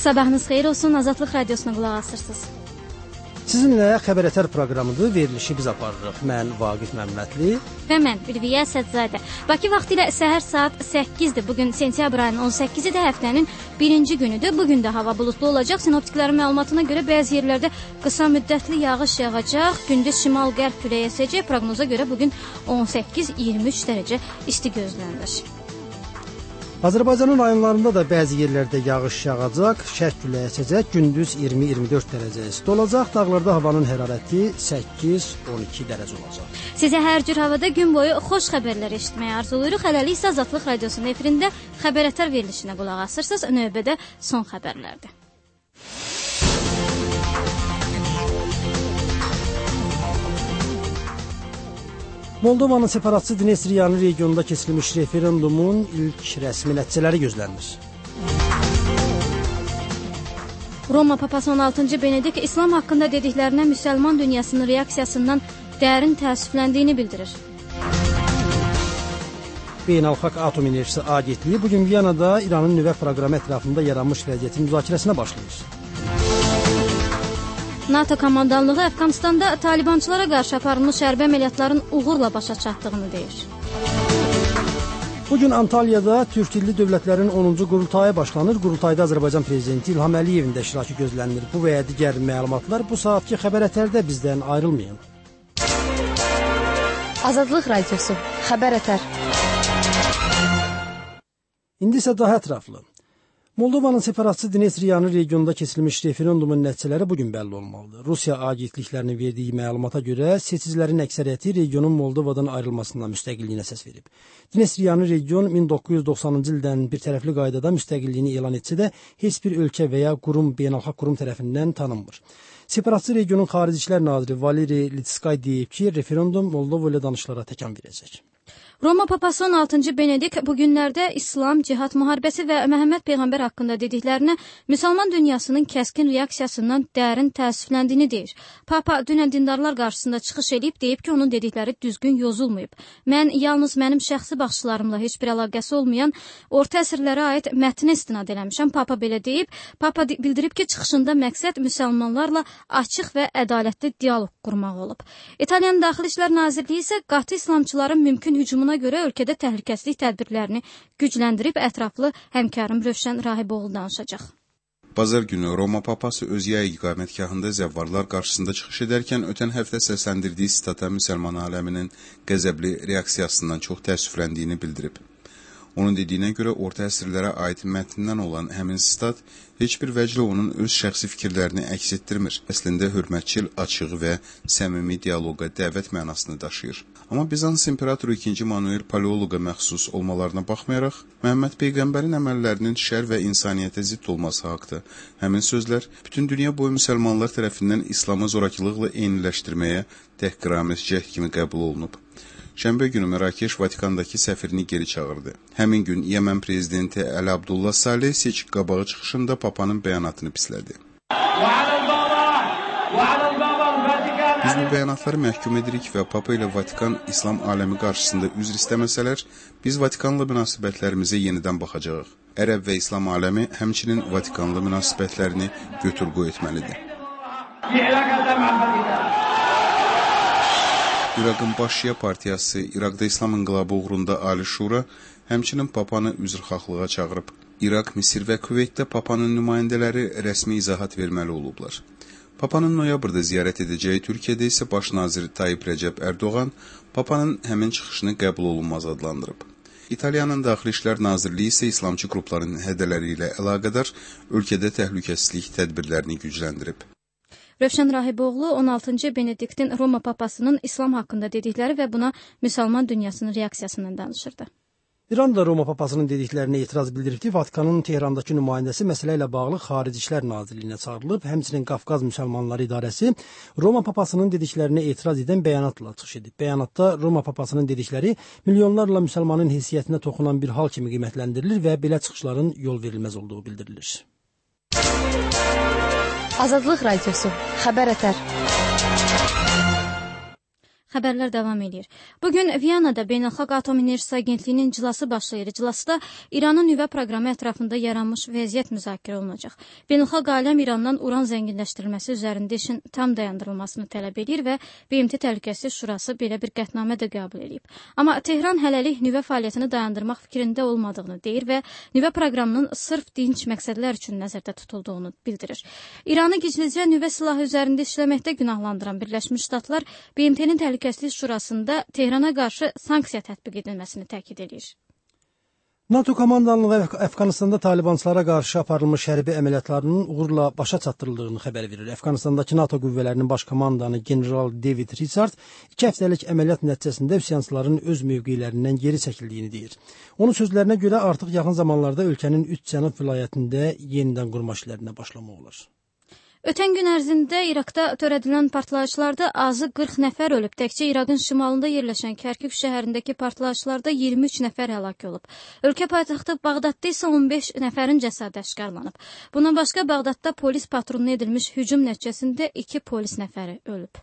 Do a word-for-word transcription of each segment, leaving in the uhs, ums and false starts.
Sabahınız xeyir olsun, Azadlıq Radiosuna qulaq asırsınız. Sizinlə Xəbər-Ətər proqramıdır, verilişi biz aparırıq. Mən Vaqif Məmmədli və mən Ülviyə Sədzadə. Bakı vaxtı ilə səhər saat səkkizdir. Bugün sentyabr ayının on səkkizidir, həftənin birinci günüdür. Bugün də hava buludlu olacaq. Sinoptiklərin məlumatına görə bəzi yerlərdə qısa müddətli yağış yağacaq. Gündüz şimal-qərb küləyi əsəcək. Proqnoza görə bugün on səkkiz iyirmi üç dərəcə isti gözlənilir. Azərbaycanın rayonlarında da bəzi yerlərdə yağış yağacaq, şərq küləyi əsəcək, gündüz iyirmi iyirmi dörd dərəcə isti olacaq, dağlarda havanın hərarəti səkkiz on iki dərəcə olacaq. Sizə hər cür havada gün boyu xoş xəbərlər eşitməyi arzuluyuruq. Hələlik isə Azadlıq Radiosunun efirində Xəbər-Ətər verilişinə qulaq asırsınız. Növbədə son xəbərlərdir. Moldovanın separatçı Dnestriyanı regionunda keçirilmiş referendumun ilk rəsmi nəticələri gözlənilir. Roma Papası on altıncı Benedikt İslam haqqında dediklərinə müsəlman dünyasının reaksiyasından dərin təəssüfləndiyini bildirir. Beynəlxalq Atom Enerjisi Agentliyi bugün Viyanada İranın nüvə proqramı ətrafında yaranmış vəziyyətin müzakirəsinə başlayır. NATO komandanlığı Əfqanistanda talibançılara qarşı aparılmış hərbi əməliyyatların uğurla başa çatdığını deyir. Bugün Antalya'da Türk dilli dövlətlərin onuncu qurultayı başlanır. Qurultayda Azərbaycan prezidenti İlham Əliyevin də iştirakı gözlənilir. Bu və ya digər məlumatlar bu saatki Xəbər-Ətərdə bizdən ayrılmayın. Azadlıq Radiosu, Xəbər-Ətər. İndi isə daha ətraflı. Moldovanın separatçı Dnestriyanı regionunda keçirilmiş referendumun nəticələri bugün bəlli olmalıdır. Rusiya agentliklərinin verdiyi məlumata görə seçicilərin əksəriyyəti regionun Moldovadan ayrılmasından müstəqilliyinə səs verib. Dnestriyanı region min doqquz yüz doxsanıncı ildən bir tərəfli qaydada müstəqilliyini elan etsə də heç bir ölkə və ya qurum, beynəlxalq qurum tərəfindən tanınmır. Separatçı regionun xarici İşlər naziri Valeri Litskay deyib ki, referendum Moldova ilə danışıqlara təkan verəcək. Roma Papası on altıncı Benedikt bu günlərdə İslam, cihad müharibəsi və Məhəmməd Peyğəmbər haqqında dediklərinə müsəlman dünyasının kəskin reaksiyasından dərin təəssüfləndiyini deyir. Papa dünən dindarlar qarşısında çıxış edib, deyib ki, onun dedikləri düzgün yozulmayıb. Mən yalnız mənim şəxsi baxışlarımla heç bir əlaqəsi olmayan orta əsrlərə aid mətnə istinad eləmişəm. Papa belə deyib. Papa bildirib ki, çıxışında məqsəd müsəlmanlarla açıq və ədalətli dialoq qurmaq olub. İtaliyanın Daxili İşlər Nazirliyi isə qatı islamçıların mümkün hücumu Buna görə ölkədə təhlükəsizlik tədbirlərini gücləndirib ətraflı həmkarım Rövşən Rahiboğlu danışacaq. Bazar günü Roma Papası öz yay iqamətgahında zəvvarlar qarşısında çıxış edərkən ötən həftə səsləndirdiyi sitata müsəlman aləminin qəzəbli reaksiyasından çox təəssüfləndiyini bildirib. Onun dediyinə görə orta əsrlərə aid mətnindən olan həmin sitat heç bir vəclə onun öz şəxsi fikirlərini əks etdirmir. Əslində hörmətçil, açıq və səmimi dialoqa dəvət mənasını daşıyır. Amma Bizans İmperatoru ikinci Manuel Paleoloqa məxsus olmalarına baxmayaraq, Məhəmməd Peyğəmbərin əməllərinin şər və insaniyyətə zidd olması haqda həmin sözlər bütün dünya boyu müsəlmanlar tərəfindən İslamı zorakılıqla eyniləşdirməyə təhqiramiz cəhd kimi qəbul olunub. Şənbə günü Mərakeş Vatikandakı səfirini geri çağırdı. Həmin gün Yəmən prezidenti Əli Abdullah Saleh seç qabağı çıxışında papanın bəyanatını pislədi. Biz bu bəyanatları məhkum edirik və papa ilə Vatikan İslam aləmi qarşısında üzr istəməsələr, biz Vatikanla münasibətlərimizə yenidən baxacağıq. Ərəb və İslam aləmi həmçinin Vatikanla münasibətlərini götür-qoy etməlidir. İraqın Baş Şia partiyası İraqda İslam inqilabı uğrunda Ali Şura həmçinin papanı üzrxahlığa çağırıb. İraq, Misir və Küveytdə papanın nümayəndələri rəsmi izahat verməli olublar. Papanın noyabrda ziyarət edəcəyi Türkiyədə isə baş nazir Tayyip Rəcəb Ərdoğan papanın həmin çıxışını qəbul olunmaz adlandırıb. İtaliyanın Daxili İşlər Nazirliyi isə İslamçı qrupların hədələri ilə əlaqədar ölkədə təhlükəsizlik tədbirlərini gücləndirib. Rövşən Rahiboğlu on altıncı Benediktin Roma Papasının İslam haqqında dedikləri və buna müsəlman dünyasının reaksiyasından danışırdı. İran da Roma Papasının dediklərinə etiraz bildirib ki, Vatikanın Tehrandakı nümayəndəsi məsələ ilə bağlı Xarici İşlər Nazirliyinə çağırılıb. Həmçinin Qafqaz Müsəlmanları İdarəsi Roma Papasının dediklərinə etiraz edən bəyanatla çıxış edib. Bəyanatda Roma Papasının dedikləri milyonlarla müsəlmanın heysiyyətinə toxunan bir hal kimi qiymətləndirilir və belə çıxışların yol verilməz olduğu bildirilir. Azadlıq Radiosu, Xəbər-Ətər. Xəbərlər davam edir. Bugün Viyanada Beynəlxalq Atom Enerjisi Agentliyinin iclası başlayır. İclasda İranın nüvə proqramı ətrafında yaranmış vəziyyət müzakirə olunacaq. Beynəlxalq aləm İrandan uran zənginləşdirilməsi üzərində işin tam dayandırılmasını tələb edir və B M T Təhlükəsizlik Şurası belə bir qətnamə də qəbul edib. Amma Tehran hələlik nüvə fəaliyyətini dayandırmaq fikrində olmadığını deyir və nüvə proqramının sırf dinc məqsədlər üçün nəzərdə tutulduğunu bildirir. İranı gizlicə nüvə silahı üzərində işləməkdə günahlandıran Birləşmiş Ştatlar B M T-nin Təhlükəsizlik Şurasında Tehrana qarşı sanksiya tətbiq edilməsini təkid edir. NATO komandanlığı Əfqanistanda talibançılara qarşı aparılmış hərbi əməliyyatlarının uğurla başa çatdırıldığını xəbər verir. Əfqanistandakı NATO qüvvələrinin baş komandanı general David Richard iki həftəlik əməliyyat nəticəsində üsyançıların öz mövqelərindən geri çəkildiyini deyir. Onun sözlərinə görə artıq yaxın zamanlarda ölkənin üç cənub vilayətində yenidən qurma işlərinə başlamaq olar. Ötən gün ərzində İraqda törədilən partlayışlarda azı qırx nəfər ölüb. Təkcə İraqın şimalında yerləşən Kərkük şəhərindəki partlayışlarda iyirmi üç nəfər həlak olub. Ölkə paytaxtı Bağdadda isə on beş nəfərin cəsədi aşkarlanıb. Bundan başqa Bağdadda polis patroluna edilmiş hücum nəticəsində iki polis nəfəri ölüb.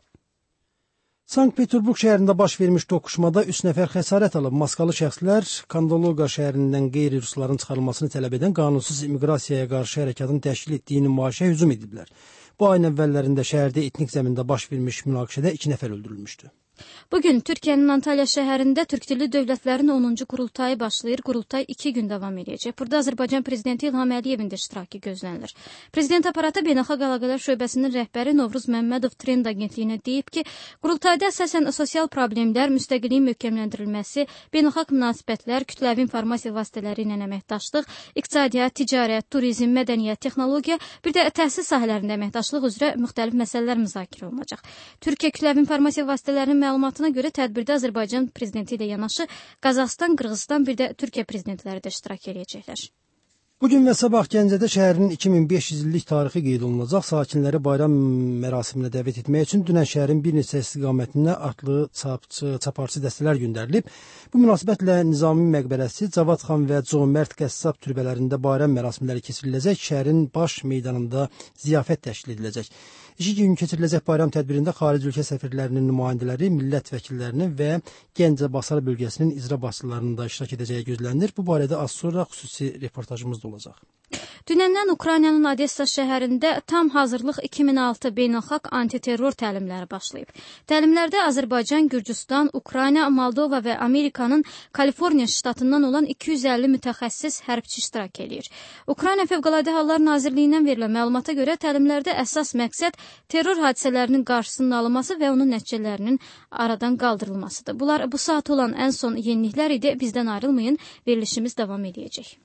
Sankt-Peterburq şəhərində baş vermiş toqquşmada üç nəfər xəsarət alıb. Maskalı şəxslər Kandaloqa şəhərindən qeyri-rusların çıxarılmasını tələb edən qanunsuz immiqrasiyaya qarşı hərəkatın təşkil etdiyi nümayişə hücum ediblər. Bu ayın əvvəllərində şəhərdə etnik zəmində baş vermiş münaqişədə iki nəfər öldürülmüşdü. Bugün Türkiyənin Antalya şəhərində Türkdilli dövlətlərin onuncu qurultayı başlayır. Qurultay iki gün davam edəcək. Burada Azərbaycan prezidenti İlham Əliyevin də iştirakı gözlənilir. Prezident aparatı Beynəlxalq Əlaqələr şöbəsinin rəhbəri Novruz Məmmədov Trend agentliyinə deyib ki, qurultayda əsasən sosial problemlər, müstəqilliyin möhkəmləndirilməsi, beynəlxalq münasibətlər, kütləvi informasiya vasitələri ilə əməkdaşlıq, iqtisadiyyat, ticarət, turizm, mədəniyyət, texnologiya, bir də təhsil sahələrində əməkdaşlıq üzrə müxtəlif məsələlər müzakirə olunacaq. Türkiyə kütləvi informasiya vasitələrinin məlumatına görə tədbirdə Azərbaycan prezidenti ilə yanaşı Qazaxıstan, Qırğızıstan, bir də Türkiyə prezidentləri də iştirak edəcəklər. Bugün və sabah Gəncədə şəhərin iki min beş yüz illik tarixi qeyd olunacaq. Sakinləri bayram mərasiminə dəvət etmək üçün dünən şəhərin bir neçə istiqamətinə atlı çapçı, çaparçı dəstələr göndərilib. Bu münasibətlə Nizami məqbərəsi, Cavad xan və Cömərd qəssab türbələrində bayram mərasimləri keçiriləcək. Şəhərin baş meydanında ziyafət təşkil ediləcək. İki gün keçiriləcək bayram tədbirində xarici ölkə səfirlərinin nümayəndələri, millət vəkillərinin və Gəncə Basar bölgəsinin icra başçılarının da iştirak edəcəyi gözlənilir. Bu barədə az sonra xüsusi reportajımız da olacaq. Dünəndən Ukraynanın Odessa şəhərində tam hazırlıq iki min altı beynəlxalq antiterror təlimləri başlayıb. Təlimlərdə Azərbaycan, Gürcüstan, Ukrayna, Moldova və Amerikanın Kaliforniya ştatından olan iki yüz əlli mütəxəssis hərbçi iştirak edir. Ukrayna Fövqəladə Hallar Nazirliyindən verilən məlumata görə təlimlərdə əsas məqsəd terror hadisələrinin qarşısının alınması və onun nəticələrinin aradan qaldırılmasıdır. Bunlar bu saat olan ən son yeniliklər idi. Bizdən ayrılmayın, verilişimiz davam edəcək.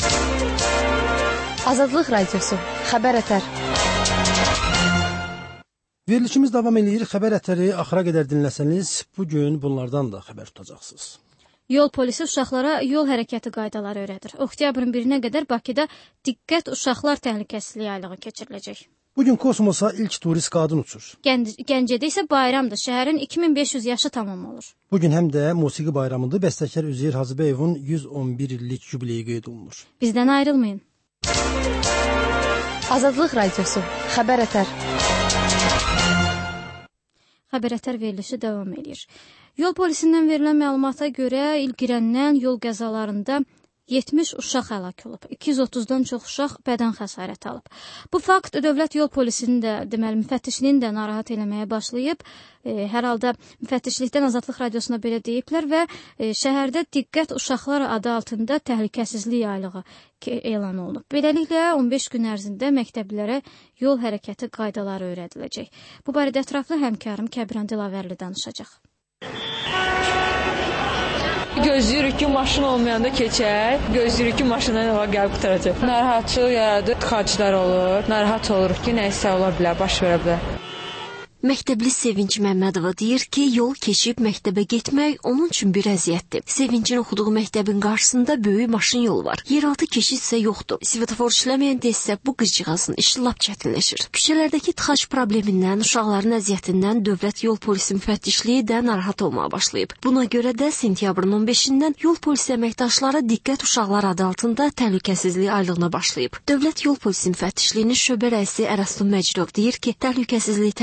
Azadlıq Radiosu, Xəbər Ətər. Verilişimiz davam edir. Xəbər Ətəri axıra qədər dinləsəniz, bugün bunlardan da xəbər tutacaqsınız. Yol polisi uşaqlara yol hərəkəti qaydaları öyrədir. Oktyabrın birinə qədər Bakıda diqqət uşaqlar təhlükəsizliyi aylığı keçiriləcək. Bugün kosmosa ilk turist qadın uçur. Gən Gəncədə isə bayramdır. Şəhərin iki min beş yüz yaşı tamam olur. Bugün həm də musiqi bayramıdır. Bəstəkar Üzeyir Hacıbəyovun yüz on bir illik yubileyi qeyd olunur. Bizdən ayrılmayın. Azadlıq Radiosu, Xəbər Ətər. Xəbər Ətər verilişi davam edir. Yol polisindən verilən məlumata görə il girəndən yol qəzalarında yetmiş uşaq həlak olub. iki yüz otuzdan çox uşaq bədən xəsarəti alıb. Bu fakt dövlət yol polisinin də, deməli, müfəttişliyini də narahat eləməyə başlayıb. E, hər halda müfəttişlikdən Azadlıq Radiosuna belə deyiblər və e, şəhərdə diqqət uşaqlar adı altında təhlükəsizlik aylığı elan olunub. Beləliklə on beş gün ərzində məktəblilərə yol hərəkəti qaydaları öyrədiləcək. Bu barədə ətraflı həmkarım Kəbran Dilavərli danışacaq. Gözləyirik ki, maşın olmayanda keçək, gözləyirik ki, maşından hava gəlib qutaracaq. Narahatçılıq yaradır, tıxaclar olur, narahat oluruq ki, nəysə ola bilər, baş verə bilər. Məktəbli Sevinç Məmmədova deyir ki, yol keçib məktəbə getmək onun üçün bir əziyyətdir. Sevincin oxuduğu məktəbin qarşısında böyük maşın yolu var. Yeraltı keçid isə yoxdur. Svetofor işləməyən desə bu qızcığazın işi lap çətinləşir. Küçələrdəki tıxac problemindən, uşaqların əziyyətindən dövlət yol polisi müfəttişliyi də narahat olmağa başlayıb. Buna görə də sentyabrın on beşindən yol polisi əməkdaşları diqqət uşaqlar adı altında təhlükəsizlik aylığına başlayıb. Dövlət yol polisi müfəttişliyinin şöbə rəisi Ərastum Məcdov deyir ki, təhlükəsizlik tədbirləri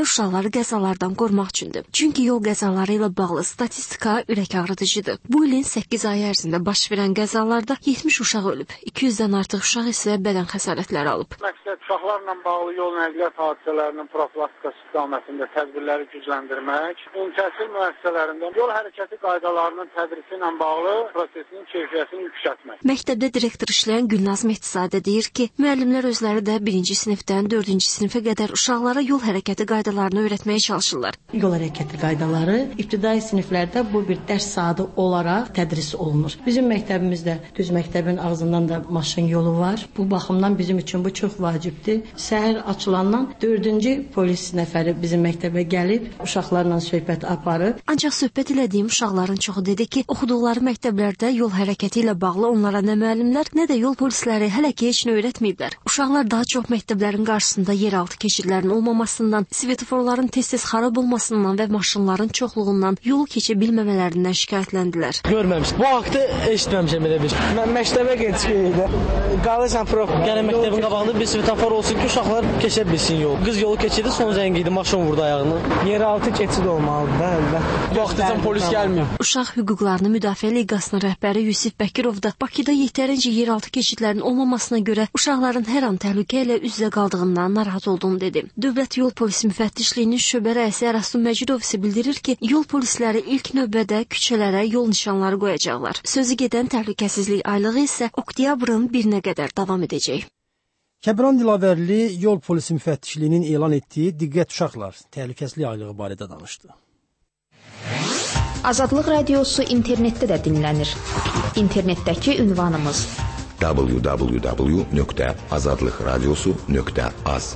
uşaqları qəzalardan qorumaq üçündür. Çünki yol qəzaları ilə bağlı statistika ürək ağrıdıcıdır. Bu ilin səkkiz ayı ərzində baş verən qəzalarda yetmiş uşaq ölüb, iki yüzdən artıq uşaq isə bədən xəsarətləri alıb. Məqsəd uşaqlarla bağlı yol nəqliyyat hadisələrinin profilaktikası istiqamətində tədbirləri gücləndirmək, ümumi təhsil müəssisələrində yol hərəkəti qaydalarının tədrisi ilə bağlı prosesinin keyfiyyətini yüksəltmək. Məktəbdə direktor işləyən Gülnaz Mehdizadə deyir ki, müəllimlər özləri də birinci sinifdən dördüncü sinifə qədər uşaqlara yol hərəkəti qaydalarını öyrətməyə çalışırlar. Yol hərəkəti qaydaları ibtidai siniflərdə bu bir dərs saatı olaraq tədris olunur. Bizim məktəbimizdə düz məktəbin ağzından da maşın yolu var. Bu baxımdan bizim üçün bu çox vacibdir. Səhər açılandan dördüncü polis nəfəri bizim məktəbə gəlib uşaqlarla söhbət aparıb. Ancaq söhbət elədiyim uşaqların çoxu dedi ki, oxuduqları məktəblərdə yol hərəkəti ilə bağlı onlara nə müəllimlər, nə də yol polisləri hələ ki heç nə öyrətməyiblər. Uşaqlar daha çox məktəblərin qarşısında yeraltı keçidlərin olmamasından, svetoforların tez-tez xarab olmasından və maşınların çoxluğundan yol keçə bilməmələrindən şikayətləndilər. Görməmişdim. Bu haqqda eşitməmişəm belə bir. Mən məktəbə getmişdim. Qalırsan prof. Yəni məktəbin qabağında bir svetofor olsun ki, uşaqlar keçə bilsin yol. Qız yolu keçirdi, son zəng idi, maşın vurdu ayağını. Yeraltı keçid olmalıdır da, əlbəttə. Vaxtıcan polis gəlmir. Uşaq hüquqlarını müdafiə liqasının rəhbəri Yusif Bəkirov da Bakıda yetərincə yeraltı keçidlərin olmamasına görə uşaqların hər an təhlükə ilə üz-üzə qaldığından narahat olduğunu dedi. Dövlət Yol Polisi Müfəttişliyinin şöbə rəisi Ərastum Məcidov isə bildirir ki, yol polisləri ilk növbədə küçələrə yol nişanları qoyacaqlar. Sözü gedən təhlükəsizlik aylığı isə oktyabrın birinə qədər davam edəcək. Kəbran Dilavərli Yol Polisi Müfəttişliyinin elan etdiyi Diqqət uşaqlar təhlükəsizlik aylığı barədə danışdı. Azadlıq radiosu internetdə də dinlənir. İnternetdəki ünvanımız w w w nöqtə azadlıq radiosu nöqtə az.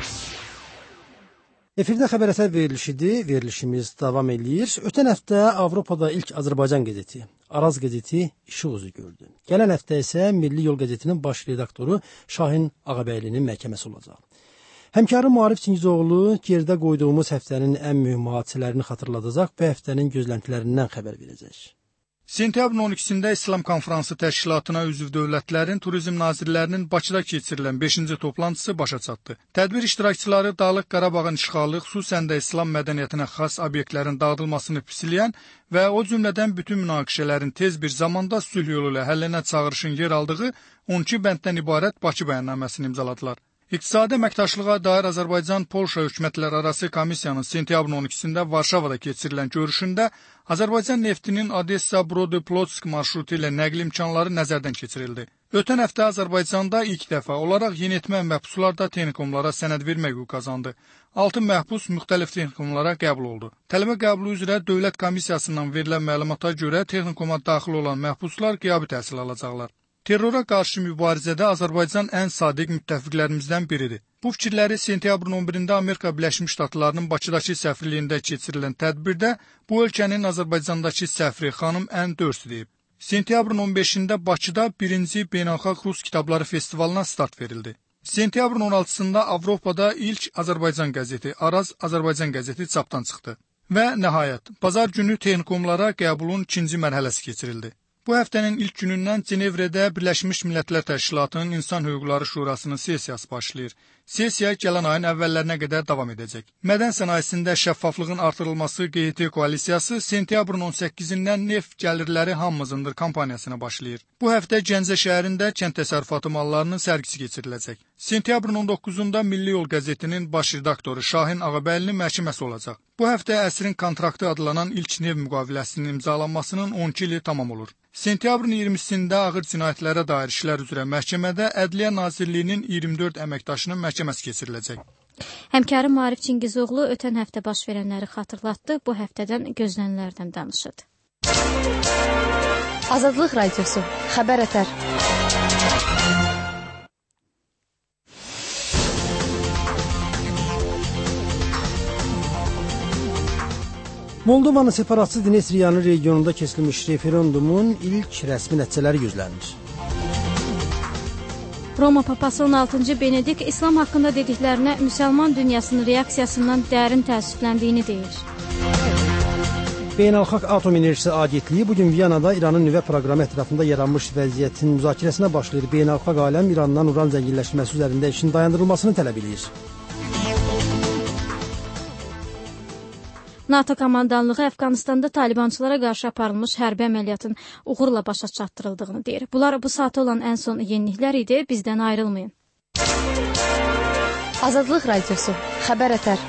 Efirdə xəbər əsər verilişidir. Verilişimiz davam edir. Ötən həftə Avropada ilk Azərbaycan qəzeti, Araz qəzeti işıq üzü gördü. Gələn həftə isə Milli Yol qəzetinin baş redaktoru Şahin Ağabəylinin məhkəməsi olacaq. Həmkarım Maarif Çingizoğlu gerdə qoyduğumuz həftənin ən mühüm hadisələrini xatırladacaq və həftənin gözləntilərindən xəbər verəcək. Sentyabrın on ikisində İslam Konfransı təşkilatına üzv dövlətlərin turizm nazirlərinin Bakıda keçirilən beşinci toplantısı başa çatdı. Tədbir iştirakçıları Dağlıq Qarabağın işğalı, xüsusən də İslam mədəniyyətinə xas obyektlərin dağıdılmasını pisləyən və o cümlədən bütün münaqişələrin tez bir zamanda sülh yolu ilə həllinə çağırışın yer aldığı on iki bənddən ibarət Bakı bəyannaməsini imzaladılar. İqtisadi əməkdaşlığa dair Azərbaycan-Polşa hökumətlərarası komissiyanın sentyabrın on ikisində Varşavada keçirilən görüşündə Azərbaycan neftinin Odessa-Brody-Plotsk marşrutu ilə nəql imkanları nəzərdən keçirildi. Ötən həftə Azərbaycanda ilk dəfə olaraq yeniyetmə məhbuslar da texnikumlara sənəd vermək hüququ qazandı. altı məhbus müxtəlif texnikumlara qəbul oldu. Tələbə qəbulu üzrə Dövlət Komissiyasından verilən məlumata görə texnikuma daxil olan məhbuslar qiyabi təhsil alacaqlar. Terrora qarşı mübarizədə Azərbaycan ən sadiq müttəfiqlərimizdən biridir. Bu fikirləri sentyabrın on birində Amerika Birləşmiş Ştatlarının Bakıdakı səfirliyində keçirilən tədbirdə bu ölkənin Azərbaycandakı səfiri xanım Ən Dörs deyib. Sentyabrın on beşində Bakıda birinci Beynəlxalq Rus Kitabları Festivalına start verildi. Sentyabrın on altısında Avropada ilk Azərbaycan qəzeti, Araz Azərbaycan qəzeti çapdan çıxdı. Və nəhayət, bazar günü texnikumlara qəbulun ikinci mərhələsi keçirildi. Bu həftənin ilk günündən Cenevrədə Birləşmiş Millətlər Təşkilatının İnsan Hüquqları Şurasının sessiyası başlayır. Sessiya gələn ayın əvvəllərinə qədər davam edəcək. Mədən sənayesində şəffaflığın artırılması G H T koalisiyası sentyabrın on səkkizindən neft gəlirləri hamımızındır kampaniyasına başlayır. Bu həftə Gəncə şəhərində kənd təsərrüfatı mallarının sərgisi keçiriləcək. Sentyabrın on doqquzunda Milli Yol qəzetinin baş redaktoru Şahin Ağabəylinin məhkəməsi olacaq. Bu həftə əsrin kontraktı adlanan ilk neft müqaviləsinin imzalanmasının on iki ili tamam olur. Sentyabrın iyirmisində ağır cinayətlərə dair işlər üzrə məhkəmədə Ədliyyə Nazirliyinin iyirmi dörd əməkdaşının məhkəməsi keçiriləcək. Həmkarım Maarif Çingizoğlu ötən həftə baş verənləri xatırlatdı, bu həftədən gözlənilənlərdən danışdı. Azadlıq radiosu, xəbər ətər. Moldovanın separatçı Dnestriyanı regionunda keçirilmiş referendumun ilk rəsmi nəticələri gözlənilir. Roma Papası on altıncı Benedik İslam haqqında dediklərinə müsəlman dünyasının reaksiyasından dərin təəssüfləndiyini deyir. Beynəlxalq Atom Enerjisi Agentliyi bugün Viyanada İranın nüvə proqramı ətrafında yaranmış vəziyyətin müzakirəsinə başlayır. Beynəlxalq aləm İrandan uran zənginləşməsi üzərində işin dayandırılmasını tələb edir. NATO komandanlığı Əfqanistanda Talibançılara qarşı aparılmış hərbi əməliyyatın uğurla başa çatdırıldığını deyir. Bunlar bu saata olan ən son yeniliklər idi. Bizdən ayrılmayın. Azadlıq Radiosu, Xəbər Ətər.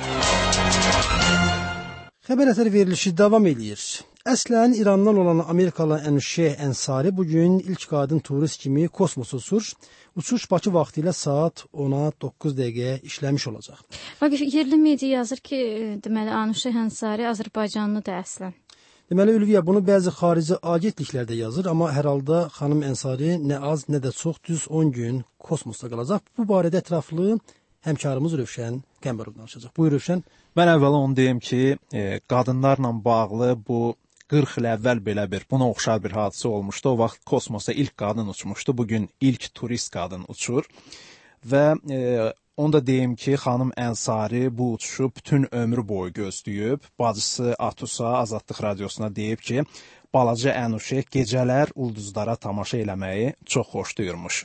Xəbər Ətər verilişi davam edir. Əslən İrandan olan Amerikalı Ənuşeh Ənsari bugün ilk qadın turist kimi kosmosa uçur. Uçuş Bakı vaxtı ilə saat ona doqquz dəqiqəyə işləmiş olacaq. Vaqif, yerli media yazır ki, deməli Ənuşeh Ənsari Azərbaycanlıdır əslən. Deməli Ülviyə, bunu bəzi xarici agentliklərdə yazır, amma hər halda xanım Ənsari nə az, nə də çox düz on gün kosmosda qalacaq. Bu barədə ətraflı həmkarımız Rövşən Qəmbərov danışacaq. Buyur Rövşən. Mən əvvəla onu deyim ki, e, qadınlarla bağlı bu qırx il əvvəl belə bir, buna oxşar bir hadisə olmuşdu. O vaxt kosmosa ilk qadın uçmuşdu. Bugün ilk turist qadın uçur. Və e, onu da deyim ki, xanım Ənsari bu uçuşu bütün ömrü boyu gözləyib. Bacısı Atusa Azadlıq Radiosuna deyib ki, balaca Ənuşeh gecələr ulduzlara tamaşa eləməyi çox xoşlayırmış.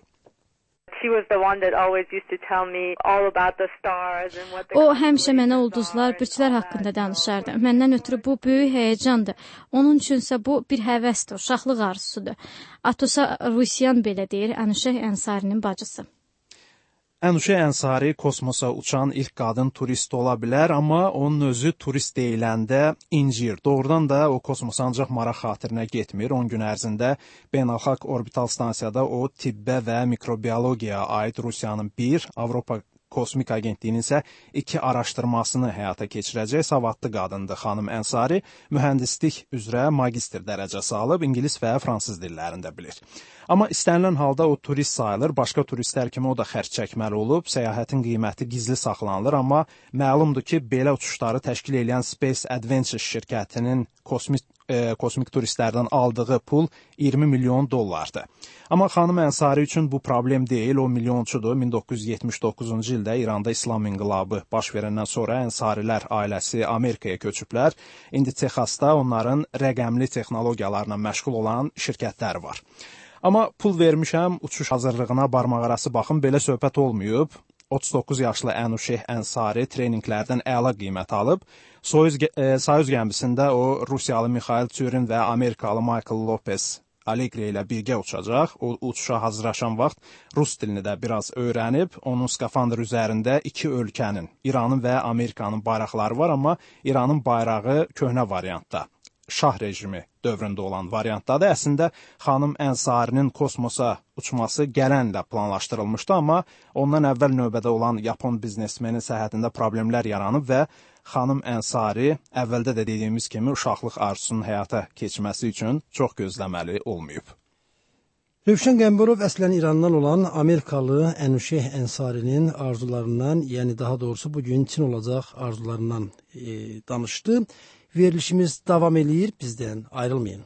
O həmişə mənə ulduzlar, bürclər haqqında danışardı. Məndən ötürü bu böyük həyəcandır. Onun üçünsə bu bir həvəsdir, uşaqlıq arzusudur. Atusa Rusyan belə deyir, Ənuşeh Ənsarinin bacısı. Ənuşeh Ənsari kosmosa uçan ilk qadın turist ola bilər, amma onun özü turist deyiləndə incir. Doğrudan da o kosmosa ancaq maraq xatirinə getmir. on gün ərzində beynəlxalq orbital stansiyada o tibbə və mikrobiologiyaya aid Rusiyanın bir, Avropa Kosmik Agentliyinin isə iki araşdırmasını həyata keçirəcək. Savadlı qadındır xanım Ənsari. Mühəndislik üzrə magistr dərəcəsi alıb, ingilis və fransız dillərində bilir. Amma istənilən halda o turist sayılır. Başqa turistlər kimi o da xərc çəkməli olub. Səyahətin qiyməti gizli saxlanılır, amma məlumdur ki, belə uçuşları təşkil edən Space Adventures şirkətinin kosmik, e, kosmik turistlərdən aldığı pul iyirmi milyon dollardır. Amma xanım Ənsari üçün bu problem deyil. O milyonçudur. min doqquz yüz yetmiş doqquzuncu ildə İranda İslam inqilabı baş verəndən sonra Ənsarilər ailəsi Amerikaya köçüblər. İndi Texasda onların rəqəmli texnologiyalarla məşğul olan şirkətləri var. Amma pul vermişəm, uçuş hazırlığına barmaqarası baxın, belə söhbət olmayıb. otuz doqquz yaşlı Ənuşeh Ənsari treninqlərdən əla qiymət alıb. Soyuz, e, Soyuz gəmisində o Rusiyalı Mikhail Tyurin və Amerikalı Michael Lopez Allegri ilə birgə uçacaq. O uçuşa hazırlaşan vaxt rus dilini də biraz öyrənib. Onun skafandr üzərində iki ölkənin, İranın və Amerikanın bayraqları var, amma İranın bayrağı köhnə variantda. Şah rejimi dövründə olan variantdadır. Əslində xanım Ənsarinin kosmosa uçması gələnlə planlaşdırılmışdı, amma ondan əvvəl növbədə olan Yapon biznesmenin səhhətində problemlər yaranıb və xanım Ənsari əvvəldə də dediyimiz kimi uşaqlıq arzusunun həyata keçməsi üçün çox gözləməli olmayıb. Rövşən Qəmbərov əslən İrandan olan Amerikalı Ənuşeh Ənsarinin arzularından, yəni daha doğrusu bugün Çin olacaq arzularından e, danışdı. Verilişimiz davam eləyir, bizdən ayrılmayın.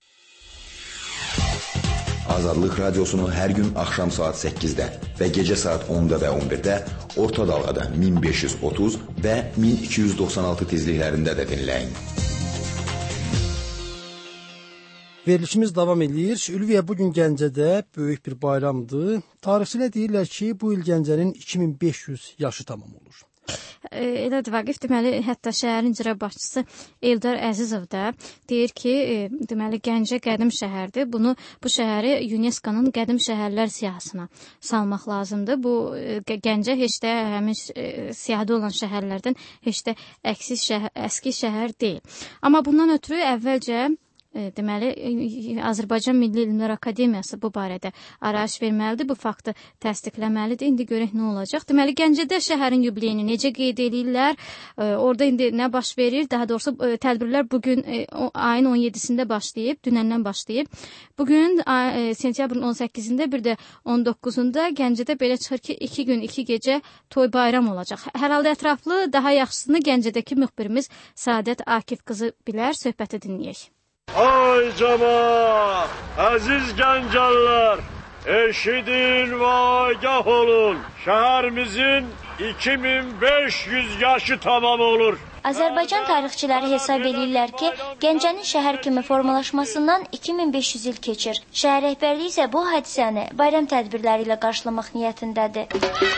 Azadlıq Radiosunu hər gün axşam saat səkkizdə və gecə saat onda və on birdə orta dalğada min beş yüz otuz və min iki yüz doxsan altı tezliklərində də dinləyin. Verilişimiz davam eləyir. Ülviyə bugün Gəncədə böyük bir bayramdır. Tarixçilər deyirlər ki, bu il Gəncənin iki min beş yüz yaşı tamam olur. Elədir Vaqif, deməli, hətta şəhərin icra başçısı Eldar Əzizov da deyir ki, deməli, Gəncə qədim şəhərdir. Bunu, bu şəhəri UNESCO-nun qədim şəhərlər siyahısına salmaq lazımdır. Bu, Gəncə heç də həmin siyahıda olan şəhərlərdən heç də əksiz şəhər, əski şəhər deyil. Amma bundan ötürü əvvəlcə deməli, Azərbaycan Milli İlmlər Akademiyası bu barədə arayış verməlidir, bu faktı təsdiqləməlidir. İndi görək nə olacaq. Deməli, Gəncədə şəhərin yubileyini necə qeyd edirlər? Orada indi nə baş verir? Daha doğrusu tədbirlər bugün ayın on yedisində başlayıb, dünəndən başlayıb. Bugün sentyabrın on səkkizində, bir də on doqquzunda Gəncədə belə çıxır ki, iki gün, iki gecə toy bayram olacaq. Hər halda ətraflı, daha yaxşısını Gəncədəki müxbirimiz Saadət Akif qızı bilər, söhbəti dinləyək. Ay cəmaət, əziz Gəncəlilər, eşidin və agah olun. Şəhərimizin iki min beş yüz yaşı tamam olur. Azərbaycan tarixçiləri hesab edirlər ki, Gəncənin şəhər kimi formalaşmasından iki min beş yüz il keçir. Şəhər rəhbərliyi isə bu hadisəni bayram tədbirləri ilə qarşılamaq niyyətindədir.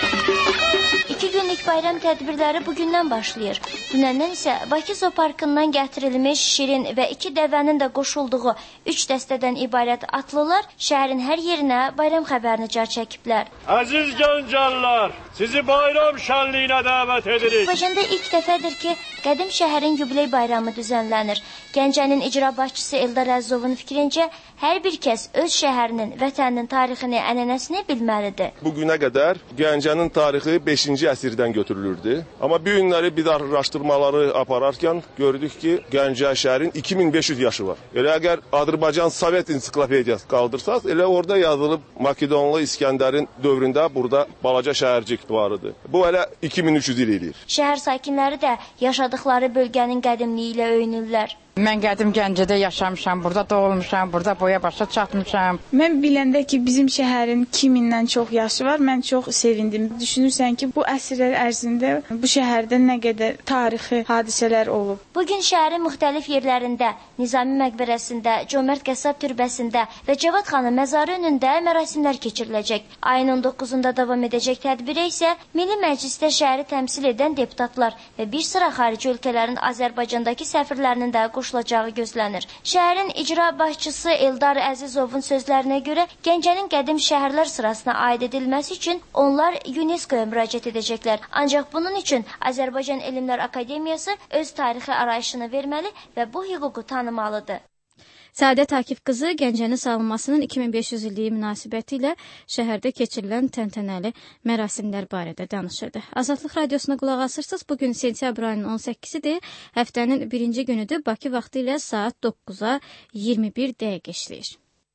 İki günlük bayram tədbirləri bugündən başlayır. Dünəndən isə Bakı Zooparkından gətirilmiş şirin və iki dəvənin də qoşulduğu üç dəstədən ibarət atlılar şəhərin hər yerinə bayram xəbərini car çəkiblər. Əziz Gəncəlilər, sizi bayram şənliyinə dəvət edirik. Azərbaycanda ilk dəfədir ki, qədim şəhərin yubiley bayramı düzənlənir. Gəncənin icra başçısı Eldar Əzizovun fikrincə, hər bir kəs öz şəhərinin, vətəninin tarixini, ənənəsini bilməlidir. Bu günə qədər Gəncənin tarixi beşinci əsrdən götürülürdü. Amma bu günləri bir araşdırmaları apararkən gördük ki, Gəncə şəhərin iki min beş yüz yaşı var. Elə əgər Azərbaycan Sovet ensiklopediyası qaldırsaz, elə orada yazılıb Makedonlu İskəndərin dövründə burada balaca şəhərcik varıdır. Bu elə iki min üç yüz il eləyir. Şəhər sakinləri də yaşadıkları bölgənin qədimliyi ilə öyünürlər. Mən qədim Gəncədə yaşamışam, burada doğulmuşam, burada boya başa çatmışam. Mən biləndə ki, bizim şəhərin iki mindən çox yaşı var, mən çox sevindim. Düşünürsən ki, bu əsrlər ərzində bu şəhərdə nə qədər tarixi hadisələr olub. Bugün şəhərin müxtəlif yerlərində, Nizami məqbərəsində, Cömərd Qəssab türbəsində və Cavad xanın məzarı önündə mərasimlər keçiriləcək. Ayın on doqquzunda davam edəcək tədbirə isə Milli Məclisdə şəhəri təmsil edən deputatlar və bir sıra xarici ölkələrin Azərbaycandakı səfirlərinin də qoşulacağı gözlənir. Şəhərin icra başçısı Eldar Əzizovun sözlərinə görə Gəncənin qədim şəhərlər sırasına aid edilməsi üçün onlar UNESCO-ya müraciət edəcəklər. Ancaq bunun üçün Azərbaycan Elmlər Akademiyası öz tarixi arayışını verməli və bu hüququ tanımalıdır. Səadət Akif qızı Gəncənin salınmasının iki min beş yüz illiyi münasibəti ilə şəhərdə keçirilən təntənəli mərasimlər barədə danışırdı. Azadlıq Radiosuna qulaq asırsınız. Bugün sentyabr ayının on səkkizidir. Həftənin birinci günüdür. Bakı vaxtı ilə saat doqquza iyirmi bir dəqiqə işləyir.